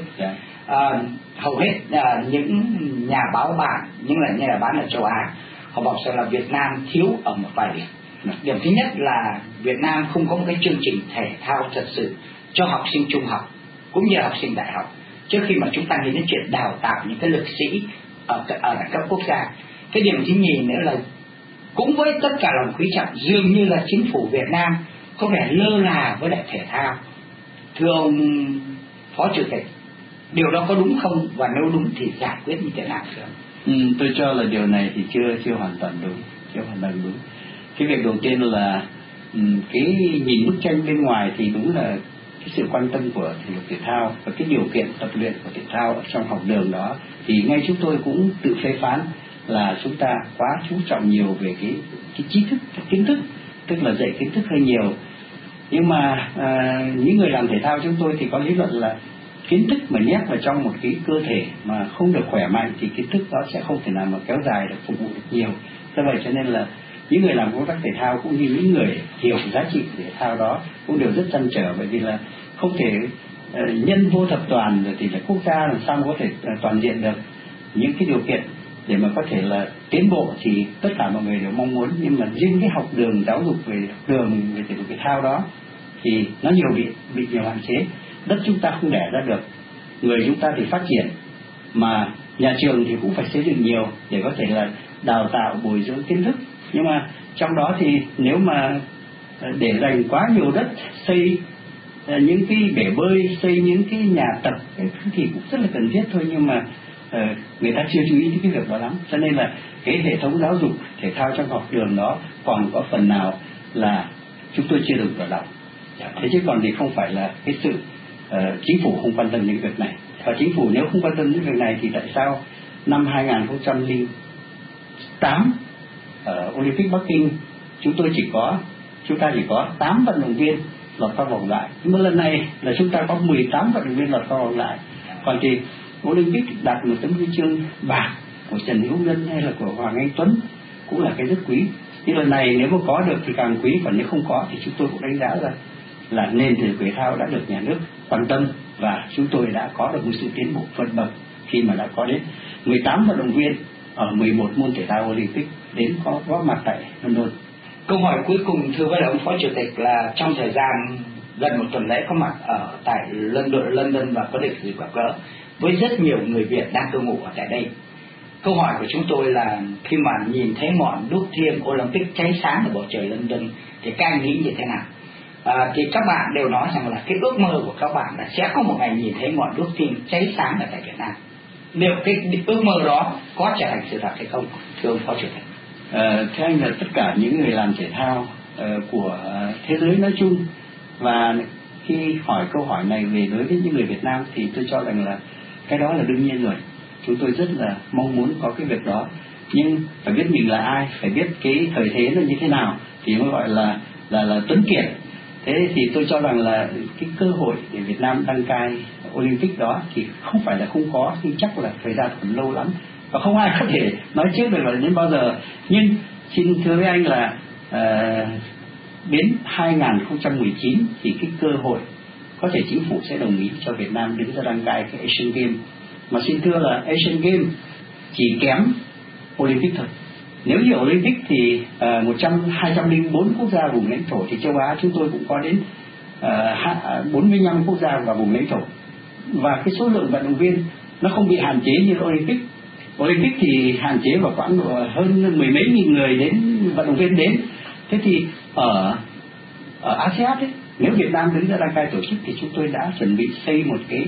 Hầu hết những nhà báo bản, những là nhà báo ở châu Á, họ bảo rằng là Việt Nam thiếu ở một vài điểm. Điểm thứ nhất là Việt Nam không có một cái chương trình thể thao thật sự cho học sinh trung học cũng như học sinh đại học. Trước khi mà chúng ta nghĩ đến chuyện đào tạo những cái lực sĩ ở đẳng cấp quốc gia. Cái điểm thứ nhì nữa là cũng với tất cả lòng quý trọng, dường như là chính phủ Việt Nam có vẻ lơ là với lại thể thao. Thưa ông Phó Chủ tịch, điều đó có đúng không, và nếu đúng thì giải quyết như thế nào thưa ông? Tôi cho là điều này thì chưa hoàn toàn đúng. Cái việc đầu tiên là cái nhìn bức tranh bên ngoài thì đúng là cái sự quan tâm của thể dục thể thao và cái điều kiện tập luyện của thể thao ở trong học đường đó, thì ngay chúng tôi cũng tự phê phán là chúng ta quá chú trọng nhiều về cái trí thức, cái kiến thức, tức là dạy kiến thức hơi nhiều. Nhưng mà những người làm thể thao chúng tôi thì có lý luận là kiến thức mà nhét vào trong một cái cơ thể mà không được khỏe mạnh thì kiến thức đó sẽ không thể nào mà kéo dài được, phục vụ được nhiều. Do vậy cho nên là những người làm công tác thể thao cũng như những người hiểu giá trị của thể thao đó cũng đều rất trăn trở, bởi vì là không thể nhân vô thập toàn rồi thì là quốc gia làm sao mà có thể toàn diện được. Những cái điều kiện để mà có thể là tiến bộ thì tất cả mọi người đều mong muốn, nhưng mà riêng cái học đường, giáo dục về học đường về thể dục thể thao đó thì nó bị nhiều hạn chế. Đất chúng ta không đẻ ra được, người chúng ta thì phát triển, mà nhà trường thì cũng phải xây dựng nhiều để có thể là đào tạo bồi dưỡng kiến thức Nhưng mà trong đó thì nếu mà để dành quá nhiều đất xây những cái bể bơi, xây những cái nhà tập thì cũng rất là cần thiết thôi, nhưng mà người ta chưa chú ý đến cái việc đó lắm. Cho nên là cái hệ thống giáo dục thể thao trong học đường đó còn có phần nào là chúng tôi chưa được vận động. Thế chứ còn thì không phải là cái sự chính phủ không quan tâm đến việc này. Và chính phủ nếu không quan tâm đến việc này thì tại sao năm 2008 ở Olympic Bắc Kinh chúng ta chỉ có 8 vận động viên lọt qua vòng loại, nhưng mà lần này là chúng ta có 18 vận động viên lọt qua vòng loại. Còn thì Olympic đạt một tấm huy chương bạc của Trần Hữu Nhân hay là của Hoàng Anh Tuấn cũng là cái rất quý. Nhưng lần này nếu mà có được thì càng quý, còn nếu không có thì chúng tôi cũng đánh giá là nền thể dục thể thao đã được nhà nước quan tâm và chúng tôi đã có được một sự tiến bộ vượt bậc khi mà đã có đến 18 vận động viên ở 11 môn thể thao Olympic đến có góp mặt tại London. Câu hỏi cuối cùng thưa với ông Phó Chủ tịch là trong thời gian gần một tuần lễ có mặt ở tại London và có được sự gặp gỡ với rất nhiều người Việt đang cư ngụ ở tại đây. Câu hỏi của chúng tôi là khi mà nhìn thấy ngọn đuốc thiêng Olympic cháy sáng ở bầu trời London thì các anh nghĩ như thế nào? Thì các bạn đều nói rằng là cái ước mơ của các bạn là sẽ có một ngày nhìn thấy ngọn đuốc thiêng cháy sáng ở tại Việt Nam. Liệu cái ước mơ đó có trở thành sự thật hay không, thưa ông Phó Chủ tịch? Thưa anh, là tất cả những người làm thể thao của thế giới nói chung, và khi hỏi câu hỏi này về đối với những người Việt Nam thì tôi cho rằng là cái đó là đương nhiên rồi. Chúng tôi rất là mong muốn có cái việc đó, nhưng phải biết mình là ai, phải biết cái thời thế nó như thế nào thì mới gọi là tuấn kiệt. Thế thì tôi cho rằng là cái cơ hội để Việt Nam đăng cai Olympic đó thì không phải là không có, nhưng chắc là thời gian còn lâu lắm và không ai có thể nói trước được là đến bao giờ. Nhưng xin thưa với anh là đến 2019 thì cái cơ hội có thể chính phủ sẽ đồng ý cho Việt Nam đứng ra đăng cai cái Asian Games. Mà xin thưa là Asian Games chỉ kém Olympic thôi. Nếu như Olympic thì 204 quốc gia vùng lãnh thổ thì châu Á chúng tôi cũng có đến 45 quốc gia và vùng lãnh thổ, và cái số lượng vận động viên nó không bị hạn chế như Olympic. Olympic thì hạn chế vào khoảng hơn mười mấy nghìn người đến vận động viên đến. Thế thì ở ASEAN ấy, nếu Việt Nam đứng ra đăng cai tổ chức thì chúng tôi đã chuẩn bị xây một cái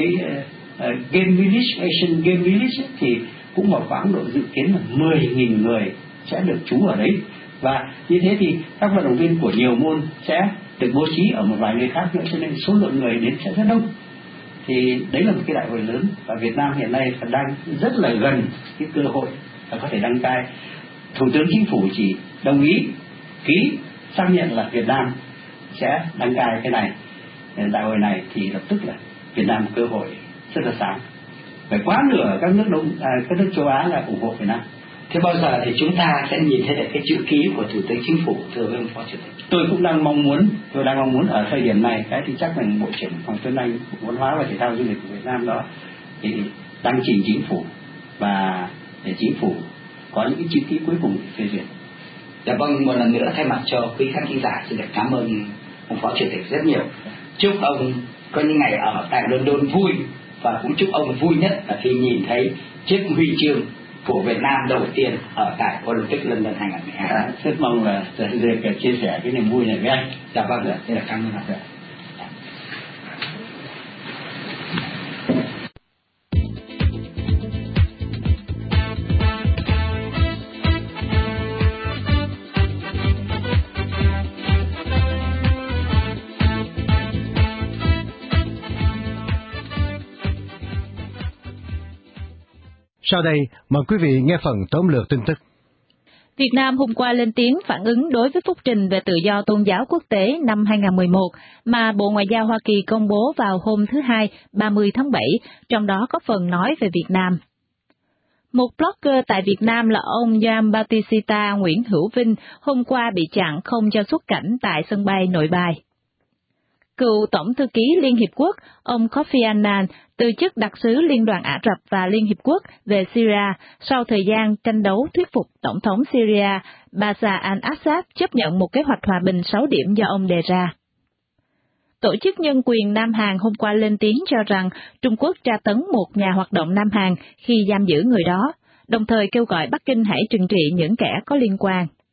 Game Village, Asian Game Village ấy, thì cũng vào khoảng độ dự kiến là 10.000 người sẽ được trú ở đấy, và như thế thì các vận động viên của nhiều môn sẽ được bố trí ở một vài nơi khác nữa, cho nên số lượng người đến sẽ rất đông. Thì đấy là một cái đại hội lớn và Việt Nam hiện nay đang rất là gần cái cơ hội là có thể đăng cai. Thủ tướng Chính phủ chỉ đồng ý ký xác nhận là Việt Nam sẽ đăng cai cái này, đại hội này, thì lập tức là Việt Nam cơ hội rất là sáng. Phải quá nửa các nước châu Á là ủng hộ Việt Nam. Thế bao giờ thì chúng ta sẽ nhìn thấy được cái chữ ký của Thủ tướng Chính phủ, thưa ông Phó Chủ tịch? Tôi cũng đang mong muốn ở thời điểm này, cái thì chắc là Bộ trưởng Hoàng Tuấn Anh, Bộ Văn hóa và Thể thao Du lịch của Việt Nam đó thì đăng trình chính phủ và để chính phủ có những cái chữ ký cuối cùng phê duyệt. Dạ vâng, một lần nữa thay mặt cho quý khán thính giả xin được cảm ơn ông Phó Chủ tịch rất nhiều. Chúc ông có những ngày ở tại London vui, và cũng chúc ông vui nhất là khi nhìn thấy chiếc huy chương của Việt Nam đầu tiên ở tại Olympic London 2012. Rất mong là sẽ được chia sẻ cái niềm vui này với anh. Dạ vâng, xin được cảm ơn anh. Sau đây, mời quý vị nghe phần tóm lược tin tức. Việt Nam hôm qua lên tiếng phản ứng đối với phúc trình về tự do tôn giáo quốc tế năm 2011 mà Bộ Ngoại giao Hoa Kỳ công bố vào hôm thứ Hai, 30 tháng 7, trong đó có phần nói về Việt Nam. Một blogger tại Việt Nam là ông Jan Bautista Nguyễn Hữu Vinh hôm qua bị chặn không cho xuất cảnh tại sân bay Nội Bài. Cựu Tổng thư ký Liên Hiệp Quốc, ông Kofi Annan, từ chức đặc sứ Liên đoàn Ả Rập và Liên Hiệp Quốc về Syria sau thời gian tranh đấu thuyết phục Tổng thống Syria Bashar al-Assad chấp nhận một kế hoạch hòa bình 6 điểm do ông đề ra. Tổ chức nhân quyền Nam Hàn hôm qua lên tiếng cho rằng Trung Quốc tra tấn một nhà hoạt động Nam Hàn khi giam giữ người đó, đồng thời kêu gọi Bắc Kinh hãy trừng trị những kẻ có liên quan.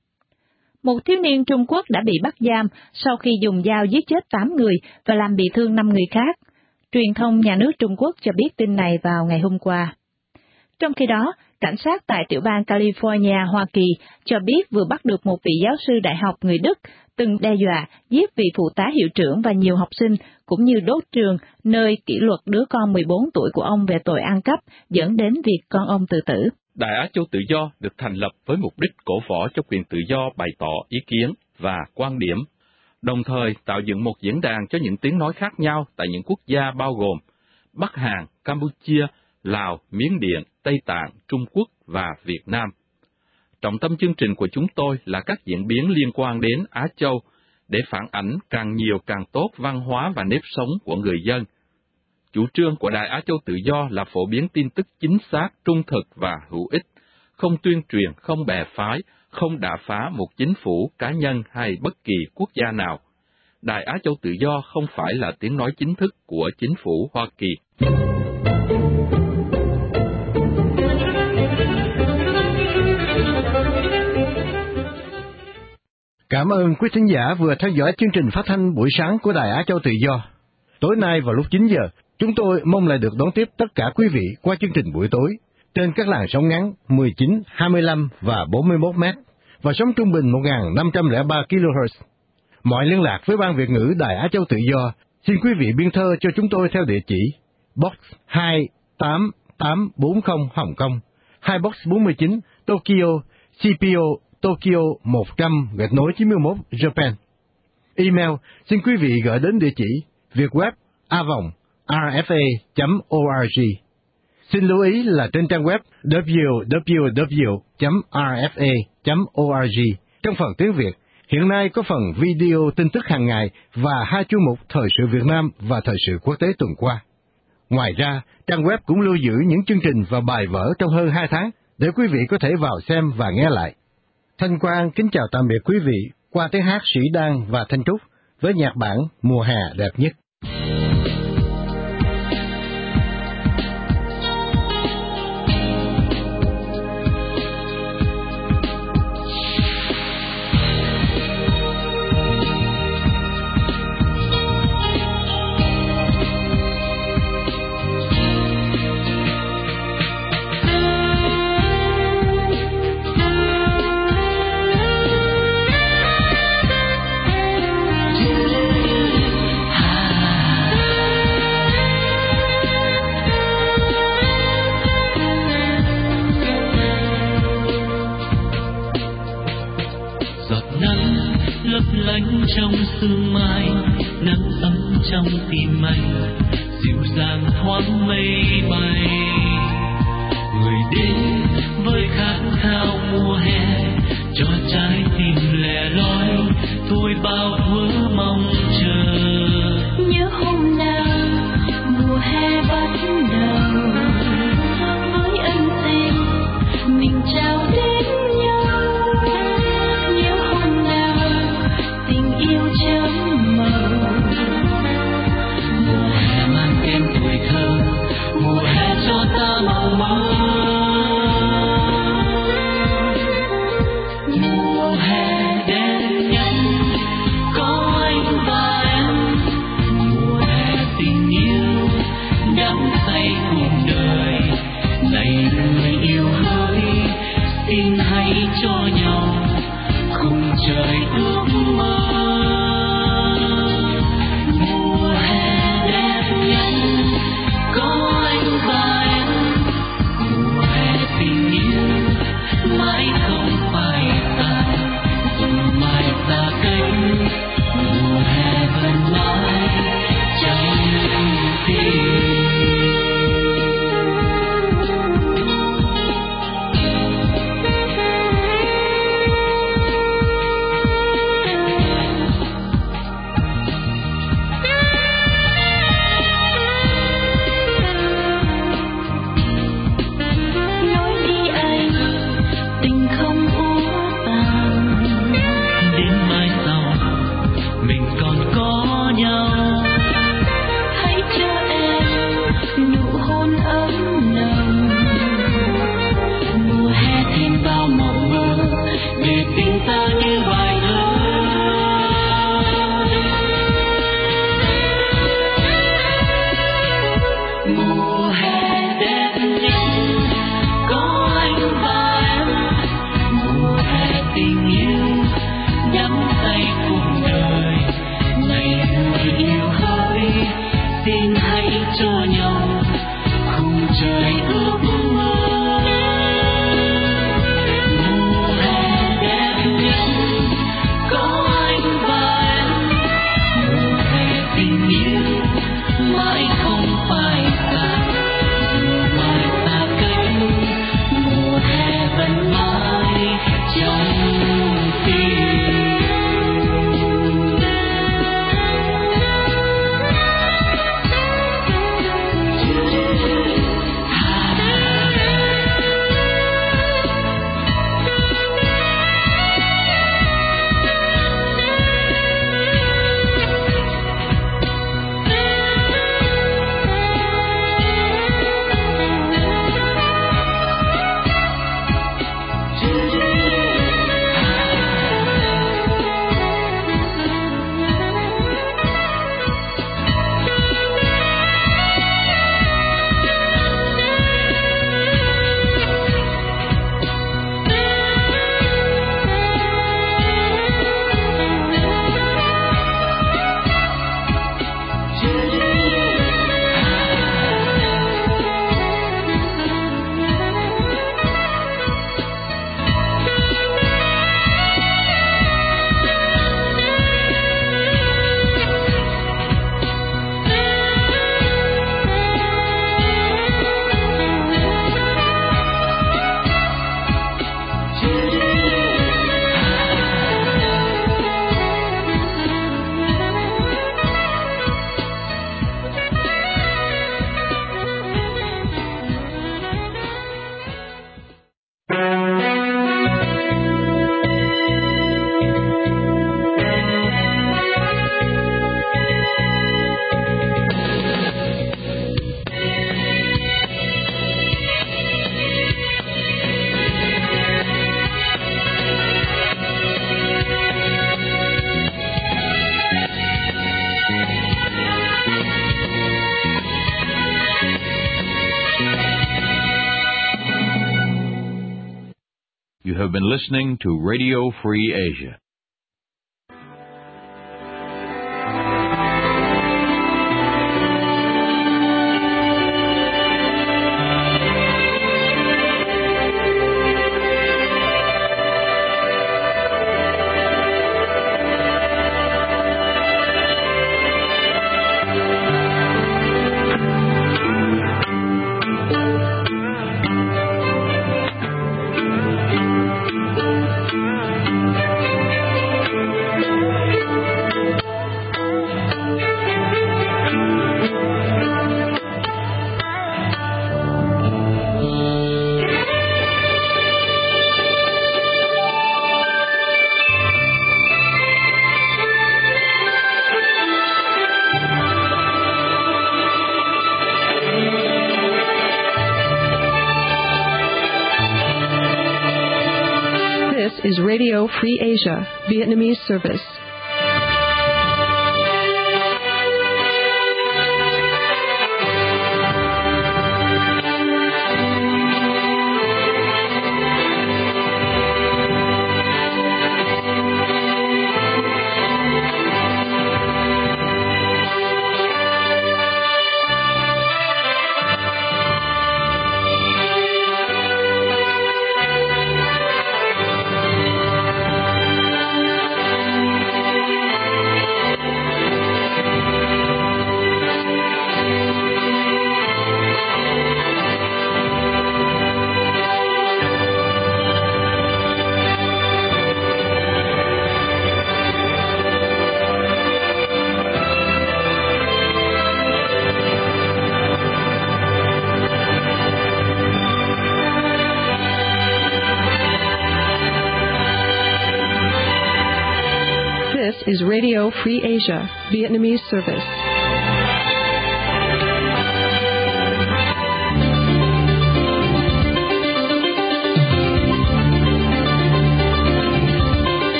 một thiếu niên Trung Quốc đã bị bắt giam sau khi dùng dao giết chết 8 người và làm bị thương 5 người khác. Truyền thông nhà nước Trung Quốc cho biết tin này vào ngày hôm qua. Trong khi đó, cảnh sát tại tiểu bang California, Hoa Kỳ cho biết vừa bắt được một vị giáo sư đại học người Đức từng đe dọa giết vị phụ tá hiệu trưởng và nhiều học sinh, cũng như đốt trường nơi kỷ luật đứa con 14 tuổi của ông về tội ăn cắp, dẫn đến việc con ông tự tử. Đài Á Châu Tự Do được thành lập với mục đích cổ võ cho quyền tự do bày tỏ ý kiến và quan điểm, đồng thời tạo dựng một diễn đàn cho những tiếng nói khác nhau tại những quốc gia bao gồm Bắc Hàn, Campuchia, Lào, Miến Điện, Tây Tạng, Trung Quốc và Việt Nam. Trọng tâm chương trình của chúng tôi là các diễn biến liên quan đến Á Châu để phản ảnh càng nhiều càng tốt văn hóa và nếp sống của người dân. Chủ trương của Đài Á Châu Tự Do là phổ biến tin tức chính xác, trung thực và hữu ích, không tuyên truyền, không bè phái, không đả phá một chính phủ, cá nhân hay bất kỳ quốc gia nào. Đài Á Châu Tự Do không phải là tiếng nói chính thức của chính phủ Hoa Kỳ. Cảm ơn quý thính giả vừa theo dõi chương trình phát thanh buổi sáng của Đài Á Châu Tự Do. Tối nay vào lúc 9 giờ, chúng tôi mong lại được đón tiếp tất cả quý vị qua chương trình buổi tối trên các làn sóng ngắn 19, 25 và 41 m và sóng trung bình 1.503 kHz. Mọi liên lạc với Ban Việt ngữ Đài Á Châu Tự Do, xin quý vị biên thơ cho chúng tôi theo địa chỉ Box 28840 Hồng Kông, 2 Box 49 Tokyo, CPO Tokyo 100-91 Japan. Email xin quý vị gửi đến địa chỉ vietweb@rfa.org. Xin lưu ý là trên trang web www.rfa.org, trong phần tiếng Việt, hiện nay có phần video tin tức hàng ngày và 2 chuyên mục Thời sự Việt Nam và Thời sự Quốc tế tuần qua. Ngoài ra, trang web cũng lưu giữ những chương trình và bài vở trong hơn 2 tháng để quý vị có thể vào xem và nghe lại. Thanh Quang kính chào tạm biệt quý vị qua tiếng hát Sĩ Đan và Thanh Trúc với nhạc bản Mùa Hè Đẹp Nhất. Trong sương mai, nắng ấm trong tim anh, dịu dàng thoáng mây bay. Người đến với khát khao mùa hè, cho trái tim lẻ loi, thôi bao thuở mong chờ. Nhớ hôm nào mùa hè bắt đầu, với ân tình mình trao đến nhau. Nhớ hôm nào yêu chớm màu, mùa hè mang tên tuổi thơ, mùa hè cho ta You have been listening to Radio Free Asia. Is Radio Free Asia, Vietnamese service. Is Radio Free Asia, Vietnamese service.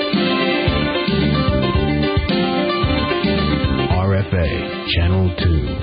Channel 2.